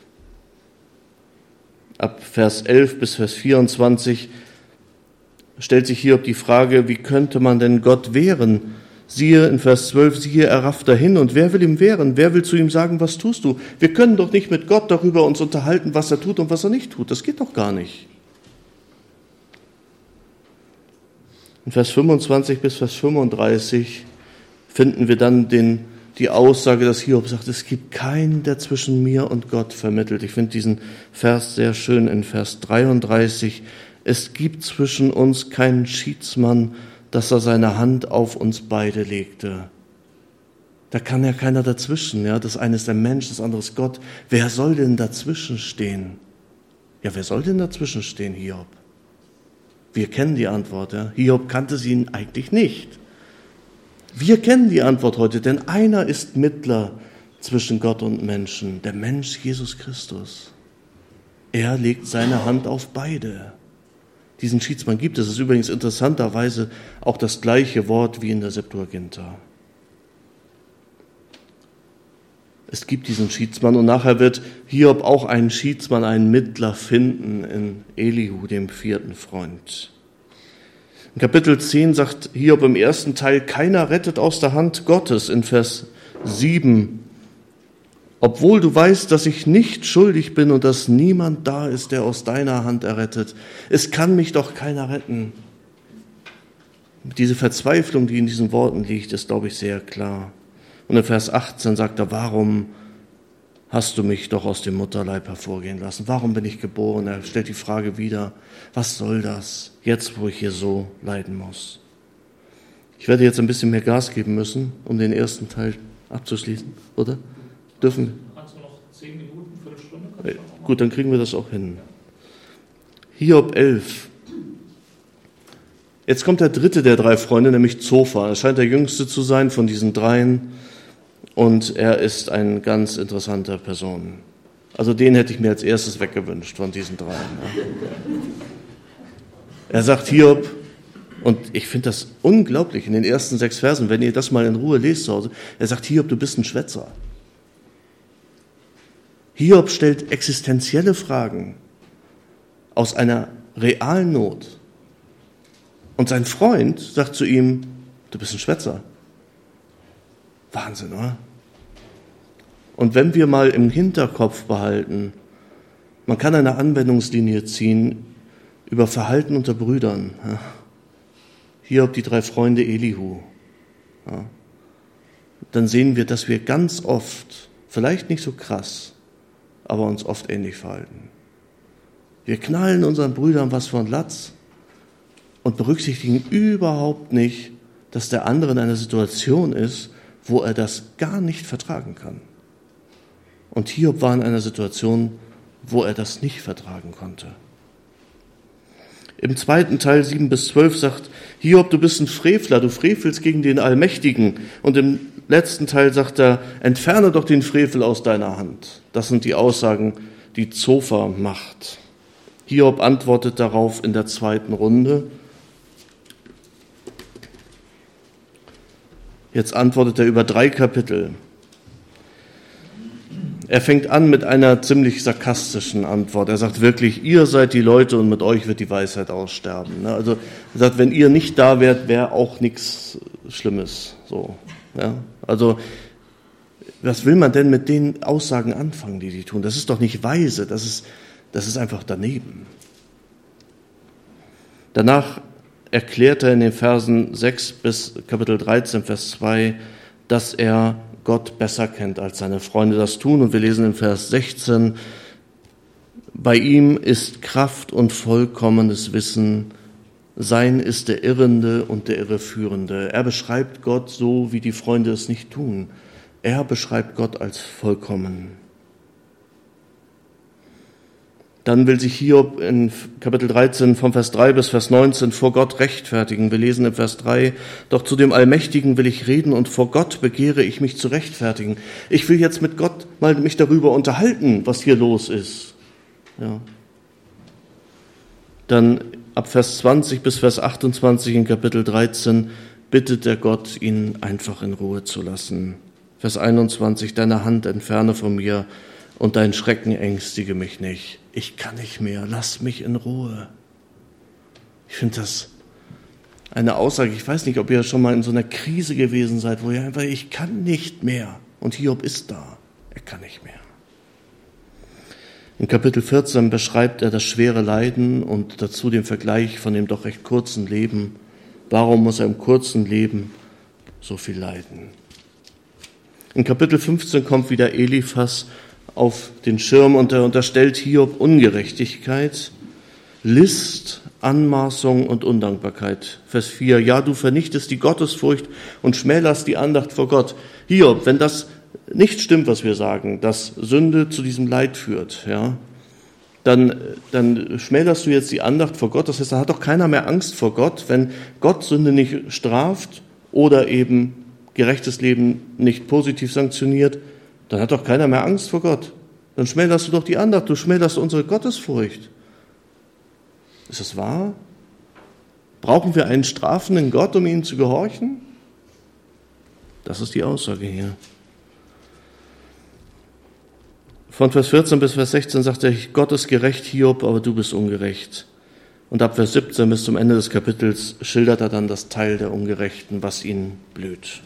Ab Vers 11 bis Vers 24 stellt sich Hiob die Frage, wie könnte man denn Gott wehren? Siehe in Vers 12, siehe, er rafft dahin und wer will ihm wehren? Wer will zu ihm sagen, was tust du? Wir können doch nicht mit Gott darüber uns unterhalten, was er tut und was er nicht tut. Das geht doch gar nicht. In Vers 25 bis Vers 35 finden wir dann die Aussage, dass Hiob sagt, es gibt keinen, der zwischen mir und Gott vermittelt. Ich finde diesen Vers sehr schön in Vers 33. Es gibt zwischen uns keinen Schiedsmann, dass er seine Hand auf uns beide legte. Da kann ja keiner dazwischen. Ja? Das eine ist der Mensch, das andere ist Gott. Wer soll denn dazwischen stehen? Ja, wer soll denn dazwischen stehen, Hiob? Wir kennen die Antwort. Ja? Hiob kannte sie eigentlich nicht. Wir kennen die Antwort heute, denn einer ist Mittler zwischen Gott und Menschen, der Mensch Jesus Christus. Er legt seine Hand auf beide. Diesen Schiedsmann gibt es. Es ist übrigens interessanterweise auch das gleiche Wort wie in der Septuaginta. Es gibt diesen Schiedsmann und nachher wird Hiob auch einen Schiedsmann, einen Mittler finden in Elihu, dem 4. Freund. In Kapitel 10 sagt Hiob im ersten Teil, keiner rettet aus der Hand Gottes. In Vers 7, obwohl du weißt, dass ich nicht schuldig bin und dass niemand da ist, der aus deiner Hand errettet. Es kann mich doch keiner retten. Diese Verzweiflung, die in diesen Worten liegt, ist, glaube ich, sehr klar. Und in Vers 18 sagt er, warum hast du mich doch aus dem Mutterleib hervorgehen lassen? Warum bin ich geboren? Er stellt die Frage wieder, was soll das, jetzt wo ich hier so leiden muss? Ich werde jetzt ein bisschen mehr Gas geben müssen, um den ersten Teil abzuschließen, oder? Dürfen wir? Kannst du noch 10 Minuten, Viertelstunde? Gut, dann kriegen wir das auch hin. Hiob 11. Jetzt kommt der dritte der 3 Freunde, nämlich Zophar. Er scheint der jüngste zu sein von diesen 3 und er ist eine ganz interessante Person. Also den hätte ich mir als erstes weggewünscht von diesen 3. Ja. Er sagt Hiob, und ich finde das unglaublich in den ersten 6 Versen, wenn ihr das mal in Ruhe lest zu Hause, er sagt Hiob, du bist ein Schwätzer. Hiob stellt existenzielle Fragen aus einer realen Not. Und sein Freund sagt zu ihm, du bist ein Schwätzer. Wahnsinn, oder? Und wenn wir mal im Hinterkopf behalten, man kann eine Anwendungslinie ziehen über Verhalten unter Brüdern. Hiob, die 3 Freunde Elihu. Ja. Dann sehen wir, dass wir ganz oft, vielleicht nicht so krass, aber uns oft ähnlich verhalten. Wir knallen unseren Brüdern was von Latz und berücksichtigen überhaupt nicht, dass der andere in einer Situation ist, wo er das gar nicht vertragen kann. Und Hiob war in einer Situation, wo er das nicht vertragen konnte. Im 2. Teil 7 bis 12 sagt Hiob, du bist ein Frevler, du frevelst gegen den Allmächtigen. Und im letzten Teil sagt er, entferne doch den Frevel aus deiner Hand. Das sind die Aussagen, die Zophar macht. Hiob antwortet darauf in der zweiten Runde. Jetzt antwortet er über 3 Kapitel. Er fängt an mit einer ziemlich sarkastischen Antwort. Er sagt wirklich, ihr seid die Leute und mit euch wird die Weisheit aussterben. Also er sagt, wenn ihr nicht da wärt, wäre auch nichts Schlimmes. So, ja. Also was will man denn mit den Aussagen anfangen, die tun? Das ist doch nicht weise, das ist einfach daneben. Danach erklärt er in den Versen 6 bis Kapitel 13, Vers 2, dass er Gott besser kennt, als seine Freunde das tun. Und wir lesen in Vers 16, bei ihm ist Kraft und vollkommenes Wissen, sein ist der Irrende und der Irreführende. Er beschreibt Gott so, wie die Freunde es nicht tun. Er beschreibt Gott als vollkommen. Dann will sich Hiob in Kapitel 13 von Vers 3 bis Vers 19 vor Gott rechtfertigen. Wir lesen in Vers 3, doch zu dem Allmächtigen will ich reden und vor Gott begehre ich mich zu rechtfertigen. Ich will jetzt mit Gott mal mich darüber unterhalten, was hier los ist. Ja. Dann ab Vers 20 bis Vers 28 in Kapitel 13 bittet der Gott, ihn einfach in Ruhe zu lassen. Vers 21, deine Hand entferne von mir und dein Schrecken ängstige mich nicht. Ich kann nicht mehr, lass mich in Ruhe. Ich finde das eine Aussage, ich weiß nicht, ob ihr schon mal in so einer Krise gewesen seid, wo ihr einfach, ich kann nicht mehr. Und Hiob ist da, er kann nicht mehr. In Kapitel 14 beschreibt er das schwere Leiden und dazu den Vergleich von dem doch recht kurzen Leben. Warum muss er im kurzen Leben so viel leiden? In Kapitel 15 kommt wieder Eliphas auf den Schirm und er unterstellt Hiob Ungerechtigkeit, List, Anmaßung und Undankbarkeit. Vers 4, ja, du vernichtest die Gottesfurcht und schmälerst die Andacht vor Gott. Hiob, wenn das nicht stimmt, was wir sagen, dass Sünde zu diesem Leid führt, ja, dann schmälerst du jetzt die Andacht vor Gott. Das heißt, da hat doch keiner mehr Angst vor Gott, wenn Gott Sünde nicht straft oder eben gerechtes Leben nicht positiv sanktioniert, dann hat doch keiner mehr Angst vor Gott. Dann schmälerst du doch die Andacht, du schmälerst unsere Gottesfurcht. Ist das wahr? Brauchen wir einen strafenden Gott, um ihm zu gehorchen? Das ist die Aussage hier. Von Vers 14 bis Vers 16 sagt er, Gott ist gerecht, Hiob, aber du bist ungerecht. Und ab Vers 17 bis zum Ende des Kapitels schildert er dann das Teil der Ungerechten, was ihn blüht.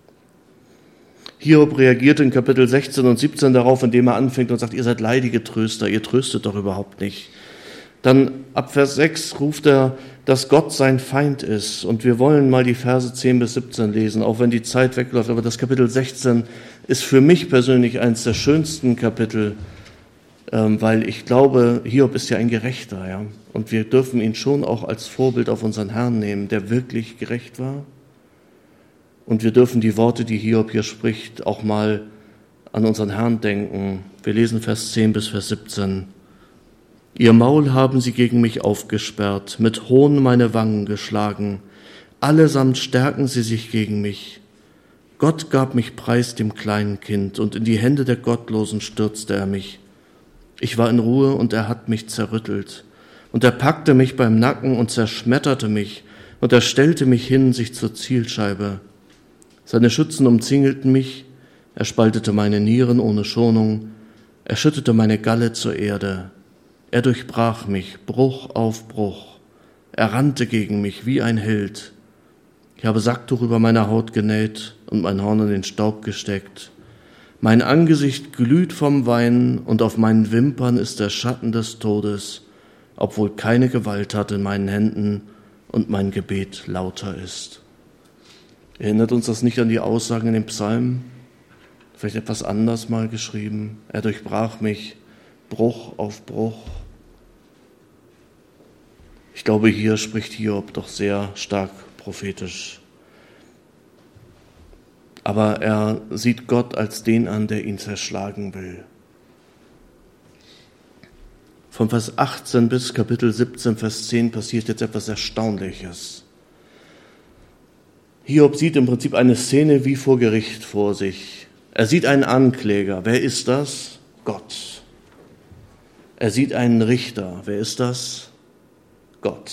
Hiob reagiert in Kapitel 16 und 17 darauf, indem er anfängt und sagt, ihr seid leidige Tröster, ihr tröstet doch überhaupt nicht. Dann ab Vers 6 ruft er, dass Gott sein Feind ist. Und wir wollen mal die Verse 10 bis 17 lesen, auch wenn die Zeit wegläuft. Aber das Kapitel 16 ist für mich persönlich eines der schönsten Kapitel, weil ich glaube, Hiob ist ja ein Gerechter. Ja? Und wir dürfen ihn schon auch als Vorbild auf unseren Herrn nehmen, der wirklich gerecht war. Und wir dürfen die Worte, die Hiob hier spricht, auch mal an unseren Herrn denken. Wir lesen Vers 10 bis Vers 17. Ihr Maul haben sie gegen mich aufgesperrt, mit Hohn meine Wangen geschlagen. Allesamt stärken sie sich gegen mich. Gott gab mich preis dem kleinen Kind, und in die Hände der Gottlosen stürzte er mich. Ich war in Ruhe, und er hat mich zerrüttelt. Und er packte mich beim Nacken und zerschmetterte mich, und er stellte mich hin, sich zur Zielscheibe. Seine Schützen umzingelten mich, er spaltete meine Nieren ohne Schonung, er schüttete meine Galle zur Erde. Er durchbrach mich, Bruch auf Bruch. Er rannte gegen mich wie ein Held. Ich habe Sacktuch über meine Haut genäht und mein Horn in den Staub gesteckt. Mein Angesicht glüht vom Weinen und auf meinen Wimpern ist der Schatten des Todes, obwohl keine Gewalt hat in meinen Händen und mein Gebet lauter ist. Erinnert uns das nicht an die Aussagen in den Psalmen? Vielleicht etwas anders mal geschrieben. Er durchbrach mich, Bruch auf Bruch. Ich glaube, hier spricht Hiob doch sehr stark prophetisch. Aber er sieht Gott als den an, der ihn zerschlagen will. Von Vers 18 bis Kapitel 17, Vers 10 passiert jetzt etwas Erstaunliches. Hiob sieht im Prinzip eine Szene wie vor Gericht vor sich. Er sieht einen Ankläger. Wer ist das? Gott. Er sieht einen Richter. Wer ist das? Gott.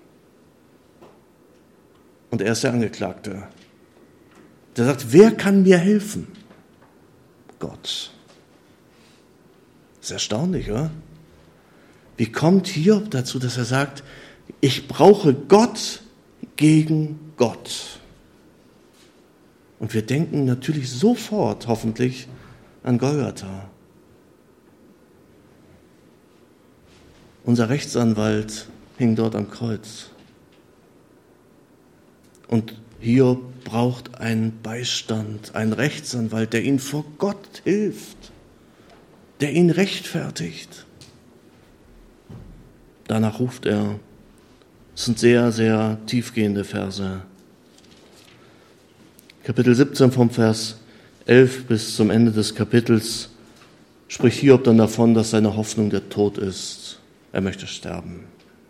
Und er ist der Angeklagte. Der sagt, wer kann mir helfen? Gott. Das ist erstaunlich, oder? Wie kommt Hiob dazu, dass er sagt, ich brauche Gott gegen Gott? Und wir denken natürlich sofort, hoffentlich, an Golgatha. Unser Rechtsanwalt hing dort am Kreuz. Und Hiob braucht einen Beistand, einen Rechtsanwalt, der ihn vor Gott hilft, der ihn rechtfertigt. Danach ruft er. Das sind sehr, sehr tiefgehende Verse. Kapitel 17 vom Vers 11 bis zum Ende des Kapitels spricht Hiob dann davon, dass seine Hoffnung der Tod ist. Er möchte sterben.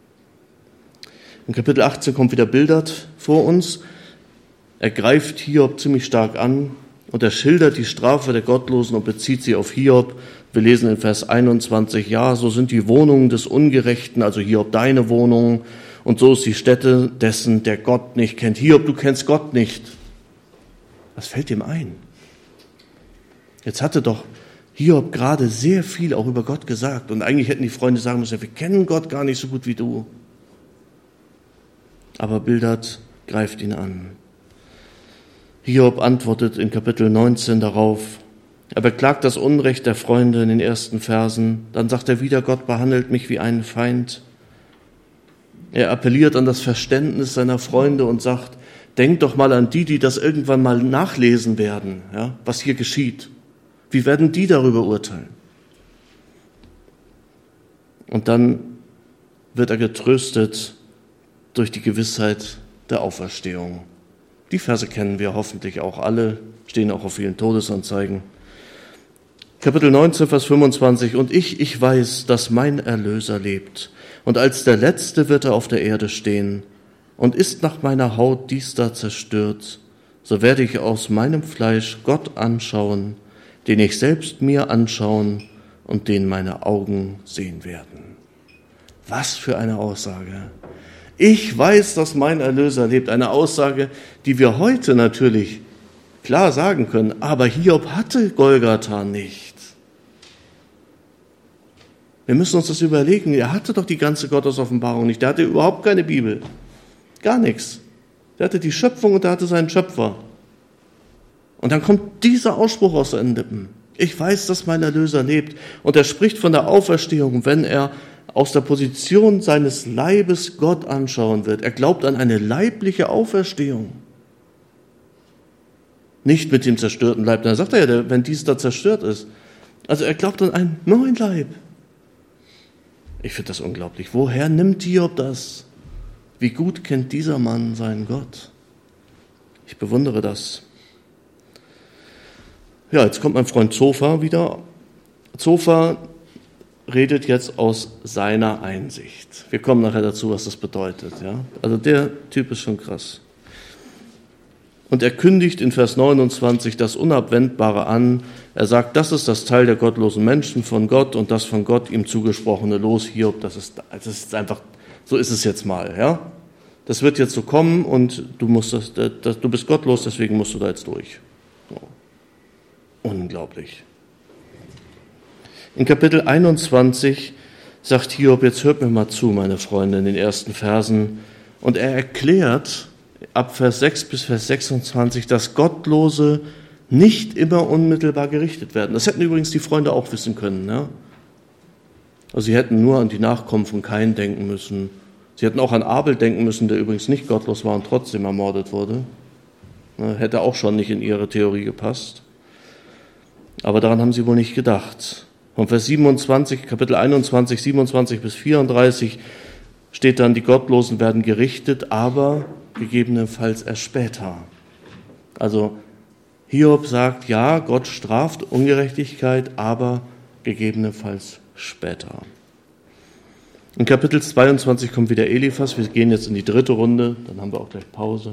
In Kapitel 18 kommt wieder Bildad vor uns. Er greift Hiob ziemlich stark an und er schildert die Strafe der Gottlosen und bezieht sie auf Hiob. Wir lesen in Vers 21, ja, so sind die Wohnungen des Ungerechten, also Hiob, deine Wohnung, und so ist die Stätte dessen, der Gott nicht kennt. Hiob, du kennst Gott nicht. Was fällt ihm ein? Jetzt hatte doch Hiob gerade sehr viel auch über Gott gesagt und eigentlich hätten die Freunde sagen müssen, wir kennen Gott gar nicht so gut wie du. Aber Bildad greift ihn an. Hiob antwortet in Kapitel 19 darauf. Er beklagt das Unrecht der Freunde in den ersten Versen. Dann sagt er wieder, Gott behandelt mich wie einen Feind. Er appelliert an das Verständnis seiner Freunde und sagt, denkt doch mal an die das irgendwann mal nachlesen werden, ja, was hier geschieht. Wie werden die darüber urteilen? Und dann wird er getröstet durch die Gewissheit der Auferstehung. Die Verse kennen wir hoffentlich auch alle, stehen auch auf vielen Todesanzeigen. Kapitel 19, Vers 25. Und ich weiß, dass mein Erlöser lebt. Und als der Letzte wird er auf der Erde stehen. Und ist nach meiner Haut dies da zerstört, so werde ich aus meinem Fleisch Gott anschauen, den ich selbst mir anschauen und den meine Augen sehen werden. Was für eine Aussage. Ich weiß, dass mein Erlöser lebt. Eine Aussage, die wir heute natürlich klar sagen können. Aber Hiob hatte Golgatha nicht. Wir müssen uns das überlegen. Er hatte doch die ganze Gottesoffenbarung nicht. Er hatte überhaupt keine Bibel. Gar nichts. Er hatte die Schöpfung und er hatte seinen Schöpfer. Und dann kommt dieser Ausspruch aus seinen Lippen. Ich weiß, dass mein Erlöser lebt. Und er spricht von der Auferstehung, wenn er aus der Position seines Leibes Gott anschauen wird. Er glaubt an eine leibliche Auferstehung. Nicht mit dem zerstörten Leib. Dann sagt er ja, wenn dies da zerstört ist. Also er glaubt an einen neuen Leib. Ich finde das unglaublich. Woher nimmt Hiob das? Wie gut kennt dieser Mann seinen Gott? Ich bewundere das. Ja, jetzt kommt mein Freund Zophar wieder. Zophar redet jetzt aus seiner Einsicht. Wir kommen nachher dazu, was das bedeutet. Ja? Also der Typ ist schon krass. Und er kündigt in Vers 29 das Unabwendbare an. Er sagt, das ist das Teil der gottlosen Menschen von Gott und das von Gott ihm zugesprochene Los, Hiob, das ist einfach, so ist es jetzt mal. Ja? Das wird jetzt so kommen und du bist gottlos, deswegen musst du da jetzt durch. So. Unglaublich. In Kapitel 21 sagt Hiob, jetzt hört mir mal zu, meine Freunde, in den ersten Versen. Und er erklärt ab Vers 6 bis Vers 26, dass Gottlose nicht immer unmittelbar gerichtet werden. Das hätten übrigens die Freunde auch wissen können. Ja? Also sie hätten nur an die Nachkommen von Kain denken müssen. Sie hätten auch an Abel denken müssen, der übrigens nicht gottlos war und trotzdem ermordet wurde. Hätte auch schon nicht in ihre Theorie gepasst. Aber daran haben sie wohl nicht gedacht. Von Vers 27, Kapitel 21, 27 bis 34 steht dann, die Gottlosen werden gerichtet, aber gegebenenfalls erst später. Also Hiob sagt, ja, Gott straft Ungerechtigkeit, aber gegebenenfalls später. In Kapitel 22 kommt wieder Eliphas. Wir gehen jetzt in die dritte Runde, dann haben wir auch gleich Pause.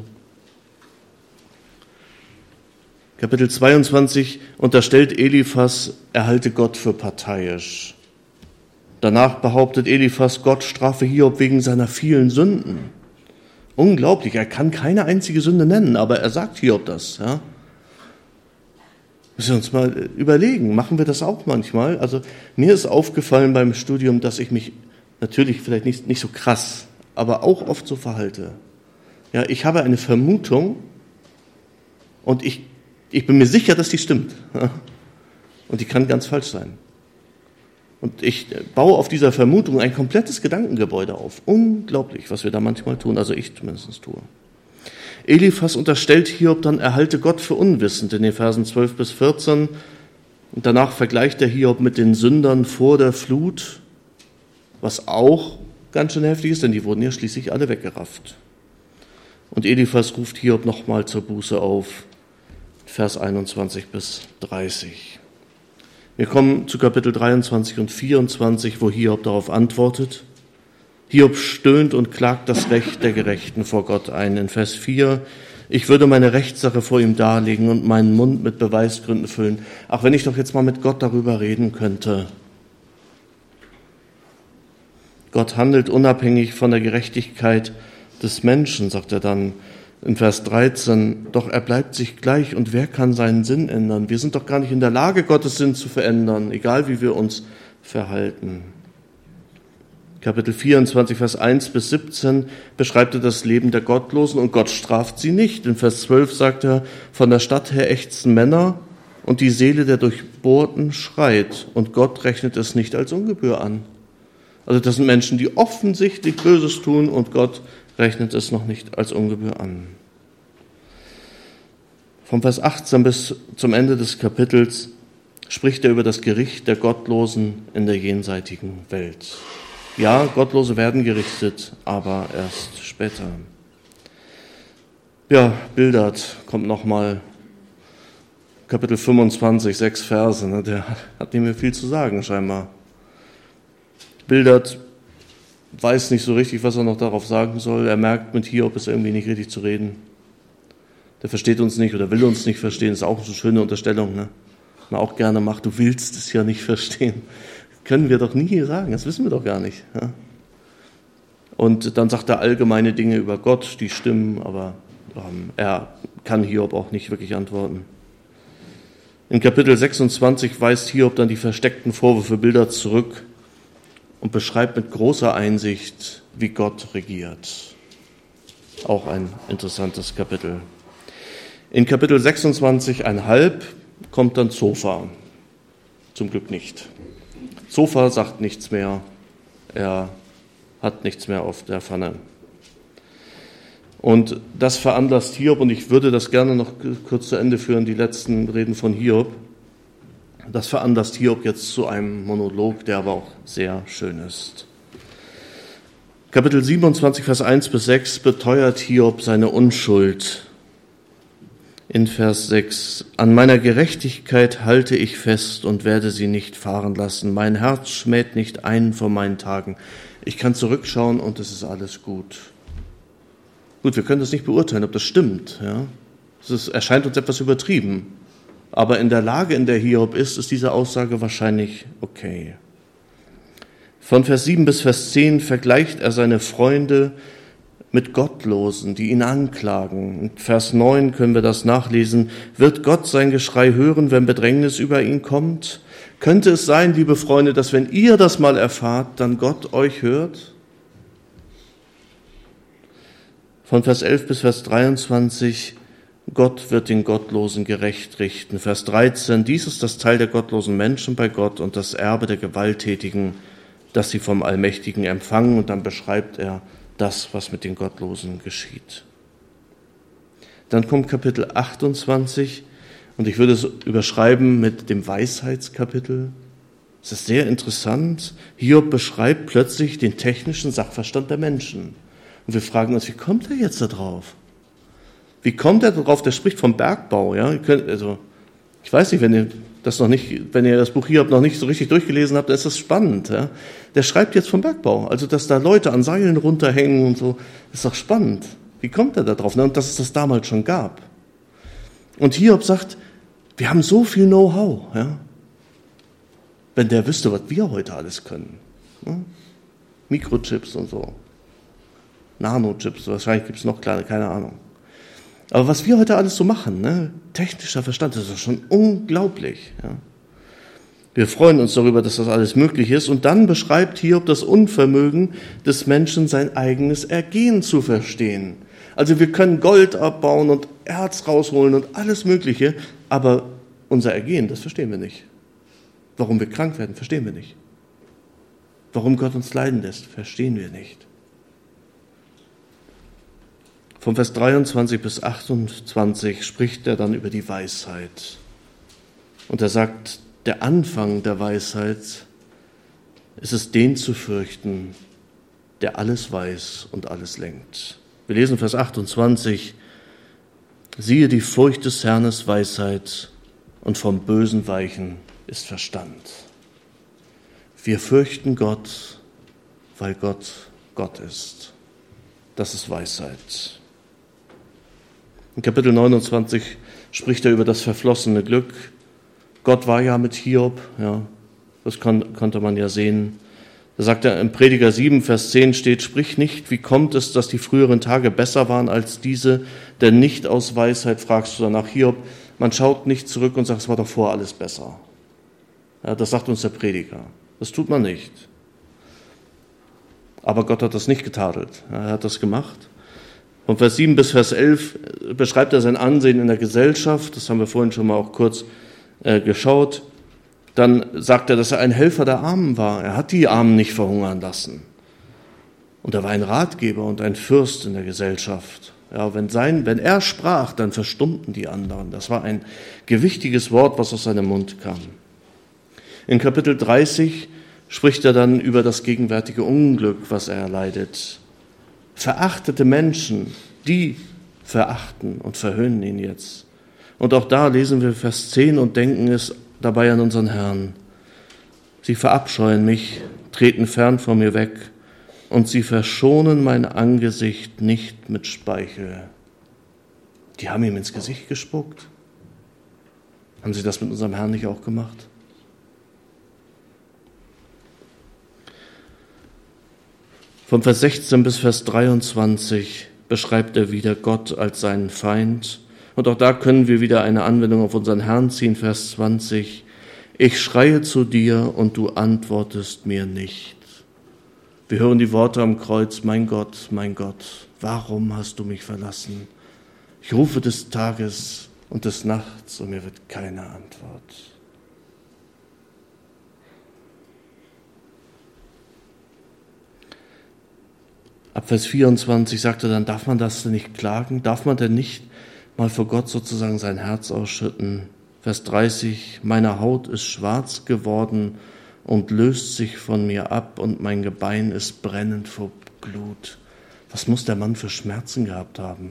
Kapitel 22 unterstellt Eliphas, er halte Gott für parteiisch. Danach behauptet Eliphas, Gott strafe Hiob wegen seiner vielen Sünden. Unglaublich, er kann keine einzige Sünde nennen, aber er sagt Hiob das. Ja? Müssen wir uns mal überlegen, machen wir das auch manchmal? Also mir ist aufgefallen beim Studium, dass ich mich natürlich vielleicht nicht so krass, aber auch oft so verhalte. Ja, ich habe eine Vermutung und ich bin mir sicher, dass die stimmt. Ja? Und die kann ganz falsch sein. Und ich baue auf dieser Vermutung ein komplettes Gedankengebäude auf. Unglaublich, was wir da manchmal tun, also ich zumindest tue. Eliphas unterstellt Hiob dann, er halte Gott für unwissend in den Versen 12 bis 14. Und danach vergleicht er Hiob mit den Sündern vor der Flut, was auch ganz schön heftig ist, denn die wurden ja schließlich alle weggerafft. Und Eliphas ruft Hiob nochmal zur Buße auf, Vers 21 bis 30. Wir kommen zu Kapitel 23 und 24, wo Hiob darauf antwortet. Hiob stöhnt und klagt das Recht der Gerechten vor Gott ein. In Vers 4, ich würde meine Rechtssache vor ihm darlegen und meinen Mund mit Beweisgründen füllen. Ach, wenn ich doch jetzt mal mit Gott darüber reden könnte. Gott handelt unabhängig von der Gerechtigkeit des Menschen, sagt er dann in Vers 13, doch er bleibt sich gleich und wer kann seinen Sinn ändern? Wir sind doch gar nicht in der Lage, Gottes Sinn zu verändern, egal wie wir uns verhalten. Kapitel 24, Vers 1 bis 17 beschreibt er das Leben der Gottlosen und Gott straft sie nicht. In Vers 12 sagt er, von der Stadt her ächzen Männer und die Seele der Durchbohrten schreit und Gott rechnet es nicht als Ungebühr an. Also das sind Menschen, die offensichtlich Böses tun und Gott rechnet es noch nicht als Ungebühr an. Vom Vers 18 bis zum Ende des Kapitels spricht er über das Gericht der Gottlosen in der jenseitigen Welt. Ja, Gottlose werden gerichtet, aber erst später. Ja, Bildad kommt nochmal, Kapitel 25, 6 Verse, ne? Der hat nicht mehr viel zu sagen scheinbar. Bildad weiß nicht so richtig, was er noch darauf sagen soll. Er merkt, mit Hiob ist irgendwie nicht richtig zu reden. Der versteht uns nicht oder will uns nicht verstehen. Das ist auch eine schöne Unterstellung, ne? Man auch gerne macht, du willst es ja nicht verstehen. Können wir doch nie sagen, das wissen wir doch gar nicht. Ja? Und dann sagt er allgemeine Dinge über Gott, die stimmen, aber er kann Hiob auch nicht wirklich antworten. In Kapitel 26 weist Hiob dann die versteckten Vorwürfe Bildads zurück und beschreibt mit großer Einsicht, wie Gott regiert. Auch ein interessantes Kapitel. In Kapitel 26,5 kommt dann Zophar. Zum Glück nicht. Zophar sagt nichts mehr. Er hat nichts mehr auf der Pfanne. Und das veranlasst Hiob, und ich würde das gerne noch kurz zu Ende führen, die letzten Reden von Hiob. Das veranlasst Hiob jetzt zu einem Monolog, der aber auch sehr schön ist. Kapitel 27, Vers 1 bis 6 beteuert Hiob seine Unschuld. In Vers 6, an meiner Gerechtigkeit halte ich fest und werde sie nicht fahren lassen. Mein Herz schmäht nicht einen von meinen Tagen. Ich kann zurückschauen und es ist alles gut. Gut, wir können das nicht beurteilen, ob das stimmt. Ja? Es erscheint uns etwas übertrieben. Aber in der Lage, in der Hiob ist diese Aussage wahrscheinlich okay. Von Vers 7 bis Vers 10 vergleicht er seine Freunde mit Gottlosen, die ihn anklagen. In Vers 9 können wir das nachlesen. Wird Gott sein Geschrei hören, wenn Bedrängnis über ihn kommt? Könnte es sein, liebe Freunde, dass wenn ihr das mal erfahrt, dann Gott euch hört? Von Vers 11 bis Vers 23, Gott wird den Gottlosen gerecht richten. Vers 13, dies ist das Teil der gottlosen Menschen bei Gott und das Erbe der Gewalttätigen, das sie vom Allmächtigen empfangen. Und dann beschreibt er das, was mit den Gottlosen geschieht. Dann kommt Kapitel 28 und ich würde es überschreiben mit dem Weisheitskapitel. Es ist sehr interessant. Hiob beschreibt plötzlich den technischen Sachverstand der Menschen. Und wir fragen uns, wie kommt er jetzt da drauf? Wie kommt er darauf? Der spricht vom Bergbau. Ja? Also, ich weiß nicht, wenn ihr das Buch Hiob noch nicht so richtig durchgelesen habt, dann ist das spannend. Ja? Der schreibt jetzt vom Bergbau. Also, dass da Leute an Seilen runterhängen und so, ist doch spannend. Wie kommt er da drauf? Und dass es das damals schon gab. Und Hiob sagt, wir haben so viel Know-how. Ja? Wenn der wüsste, was wir heute alles können. Ne? Mikrochips und so. Nanochips, wahrscheinlich gibt es noch kleine, keine Ahnung. Aber was wir heute alles so machen, ne? Technischer Verstand, das ist schon unglaublich. Ja? Wir freuen uns darüber, dass das alles möglich ist. Und dann beschreibt Hiob das Unvermögen des Menschen, sein eigenes Ergehen zu verstehen. Also wir können Gold abbauen und Erz rausholen und alles Mögliche, aber unser Ergehen, das verstehen wir nicht. Warum wir krank werden, verstehen wir nicht. Warum Gott uns leiden lässt, verstehen wir nicht. Vom Vers 23 bis 28 spricht er dann über die Weisheit. Und er sagt, der Anfang der Weisheit ist es, den zu fürchten, der alles weiß und alles lenkt. Wir lesen Vers 28, siehe, die Furcht des Herrn ist Weisheit und vom Bösen weichen ist Verstand. Wir fürchten Gott, weil Gott Gott ist. Das ist Weisheit. In Kapitel 29 spricht er über das verflossene Glück. Gott war ja mit Hiob, ja, das konnte man ja sehen. Da sagt er, im Prediger 7, Vers 10 steht, sprich nicht, wie kommt es, dass die früheren Tage besser waren als diese, denn nicht aus Weisheit fragst du danach. Hiob, man schaut nicht zurück und sagt, es war davor alles besser. Ja, das sagt uns der Prediger. Das tut man nicht. Aber Gott hat das nicht getadelt. Er hat das gemacht. Von Vers 7 bis Vers 11 beschreibt er sein Ansehen in der Gesellschaft. Das haben wir vorhin schon mal auch kurz geschaut. Dann sagt er, dass er ein Helfer der Armen war. Er hat die Armen nicht verhungern lassen. Und er war ein Ratgeber und ein Fürst in der Gesellschaft. Ja, wenn er sprach, dann verstummten die anderen. Das war ein gewichtiges Wort, was aus seinem Mund kam. In Kapitel 30 spricht er dann über das gegenwärtige Unglück, was er erleidet. Verachtete Menschen, die verachten und verhöhnen ihn jetzt. Und auch da lesen wir Vers 10 und denken es dabei an unseren Herrn. Sie verabscheuen mich, treten fern von mir weg und sie verschonen mein Angesicht nicht mit Speichel. Die haben ihm ins Gesicht gespuckt. Haben sie das mit unserem Herrn nicht auch gemacht? Von Vers 16 bis Vers 23 beschreibt er wieder Gott als seinen Feind. Und auch da können wir wieder eine Anwendung auf unseren Herrn ziehen, Vers 20. Ich schreie zu dir und du antwortest mir nicht. Wir hören die Worte am Kreuz, mein Gott, warum hast du mich verlassen? Ich rufe des Tages und des Nachts und mir wird keine Antwort. Ab Vers 24 sagt er dann, darf man das denn nicht klagen? Darf man denn nicht mal vor Gott sozusagen sein Herz ausschütten? Vers 30, meine Haut ist schwarz geworden und löst sich von mir ab und mein Gebein ist brennend vor Glut. Was muss der Mann für Schmerzen gehabt haben?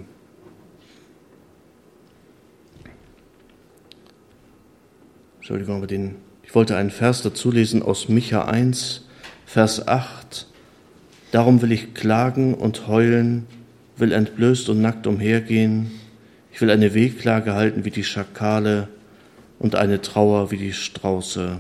Entschuldigung, aber ich wollte einen Vers dazu lesen aus Micha 1, Vers 8. Darum will ich klagen und heulen, will entblößt und nackt umhergehen. Ich will eine Wehklage halten wie die Schakale und eine Trauer wie die Strauße.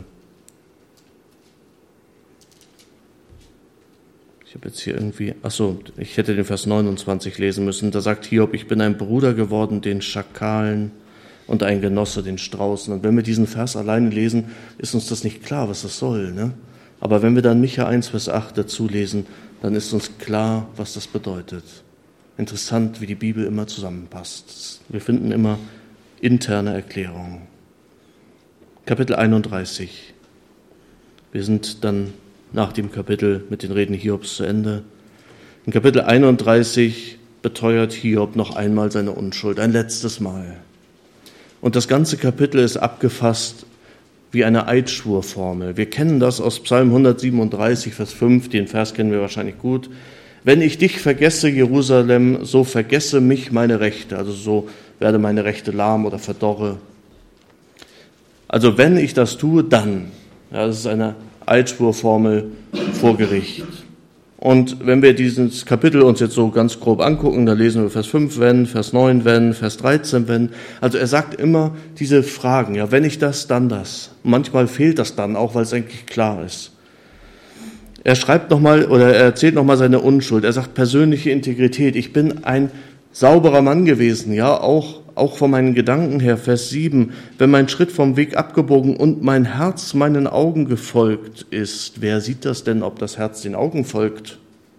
Ich habe jetzt hier ich hätte den Vers 29 lesen müssen. Da sagt Hiob, ich bin ein Bruder geworden den Schakalen und ein Genosse den Straußen. Und wenn wir diesen Vers alleine lesen, ist uns das nicht klar, was das soll, ne? Aber wenn wir dann Micha 1, Vers 8 dazu lesen, dann ist uns klar, was das bedeutet. Interessant, wie die Bibel immer zusammenpasst. Wir finden immer interne Erklärungen. Kapitel 31. Wir sind dann nach dem Kapitel mit den Reden Hiobs zu Ende. In Kapitel 31 beteuert Hiob noch einmal seine Unschuld, ein letztes Mal. Und das ganze Kapitel ist abgefasst wie eine Eidschwurformel. Wir kennen das aus Psalm 137, Vers 5, den Vers kennen wir wahrscheinlich gut. Wenn ich dich vergesse, Jerusalem, so vergesse mich meine Rechte, also so werde meine Rechte lahm oder verdorre. Also wenn ich das tue, dann. Ja, das ist eine Eidschwurformel vor Gericht. Und wenn wir dieses Kapitel uns jetzt so ganz grob angucken, da lesen wir Vers 5, wenn, Vers 9, wenn, Vers 13, wenn. Also er sagt immer diese Fragen, ja, wenn ich das, dann das. Und manchmal fehlt das dann auch, weil es eigentlich klar ist. Er schreibt nochmal oder er erzählt nochmal seine Unschuld. Er sagt persönliche Integrität. Ich bin ein sauberer Mann gewesen, ja, auch von meinen Gedanken her. Vers 7. Wenn mein Schritt vom Weg abgebogen und mein Herz meinen Augen gefolgt ist. Wer sieht das denn, ob das Herz den Augen folgt?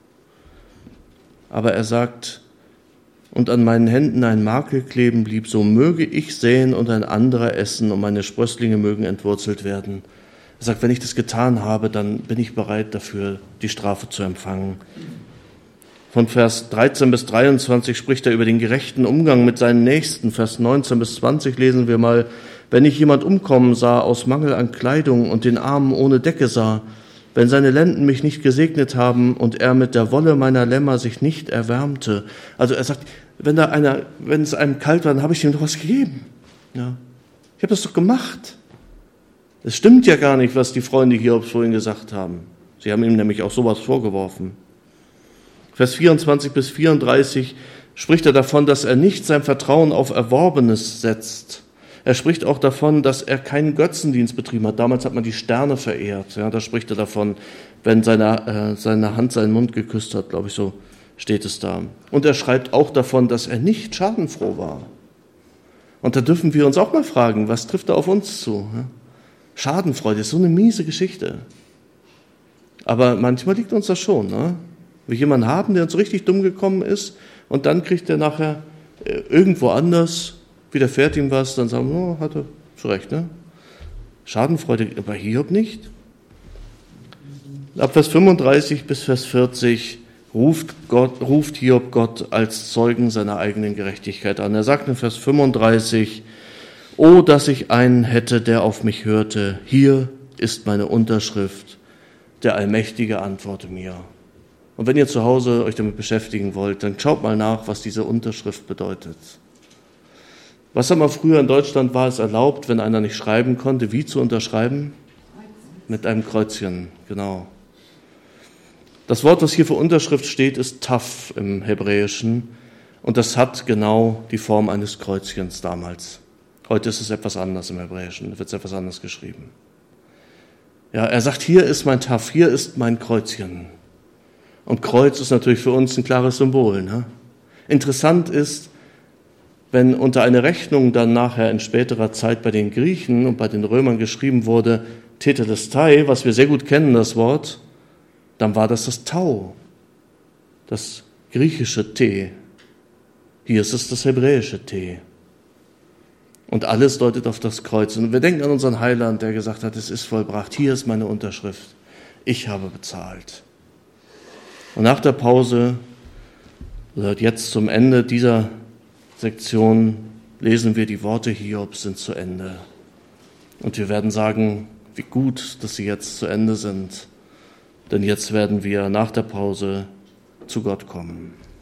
Aber er sagt, und an meinen Händen ein Makel kleben blieb, so möge ich säen und ein anderer essen und meine Sprösslinge mögen entwurzelt werden. Er sagt, wenn ich das getan habe, dann bin ich bereit dafür, die Strafe zu empfangen. Von Vers 13 bis 23 spricht er über den gerechten Umgang mit seinen Nächsten. Vers 19 bis 20 lesen wir mal, wenn ich jemand umkommen sah aus Mangel an Kleidung und den Armen ohne Decke sah, wenn seine Lenden mich nicht gesegnet haben und er mit der Wolle meiner Lämmer sich nicht erwärmte. Also er sagt, wenn es einem kalt war, dann habe ich ihm doch was gegeben. Ja. Ich habe das doch gemacht. Es stimmt ja gar nicht, was die Freunde Hiobs vorhin gesagt haben. Sie haben ihm nämlich auch sowas vorgeworfen. Vers 24 bis 34 spricht er davon, dass er nicht sein Vertrauen auf Erworbenes setzt. Er spricht auch davon, dass er keinen Götzendienst betrieben hat. Damals hat man die Sterne verehrt. Ja, da spricht er davon, wenn seine Hand seinen Mund geküsst hat, glaube ich, so steht es da. Und er schreibt auch davon, dass er nicht schadenfroh war. Und da dürfen wir uns auch mal fragen, was trifft da auf uns zu? Ja? Schadenfreude ist so eine miese Geschichte. Aber manchmal liegt uns das schon. Ne? Wir jemanden haben, der uns so richtig dumm gekommen ist und dann kriegt er nachher irgendwo anders, widerfährt ihm was, dann sagen wir, oh, hat er zu Recht. Ne? Schadenfreude bei Hiob nicht. Ab Vers 35 bis Vers 40 ruft Hiob Gott als Zeugen seiner eigenen Gerechtigkeit an. Er sagt in Vers 35, O, dass ich einen hätte, der auf mich hörte. Hier ist meine Unterschrift. Der Allmächtige antworte mir. Und wenn ihr zu Hause euch damit beschäftigen wollt, dann schaut mal nach, was diese Unterschrift bedeutet. Was aber früher in Deutschland war es erlaubt, wenn einer nicht schreiben konnte, wie zu unterschreiben? Mit einem Kreuzchen, genau. Das Wort, was hier für Unterschrift steht, ist Taf im Hebräischen. Und das hat genau die Form eines Kreuzchens damals. Heute ist es etwas anders im Hebräischen, da wird es etwas anders geschrieben. Ja, er sagt, hier ist mein Taf, hier ist mein Kreuzchen. Und Kreuz ist natürlich für uns ein klares Symbol. Ne? Interessant ist, wenn unter eine Rechnung dann nachher in späterer Zeit bei den Griechen und bei den Römern geschrieben wurde, Tetelestai, was wir sehr gut kennen, das Wort, dann war das Tau, das griechische T. Hier ist es das hebräische T. Und alles deutet auf das Kreuz. Und wir denken an unseren Heiland, der gesagt hat, es ist vollbracht, hier ist meine Unterschrift, ich habe bezahlt. Und nach der Pause, oder jetzt zum Ende dieser Sektion, lesen wir, die Worte Hiobs sind zu Ende. Und wir werden sagen, wie gut, dass sie jetzt zu Ende sind. Denn jetzt werden wir nach der Pause zu Gott kommen.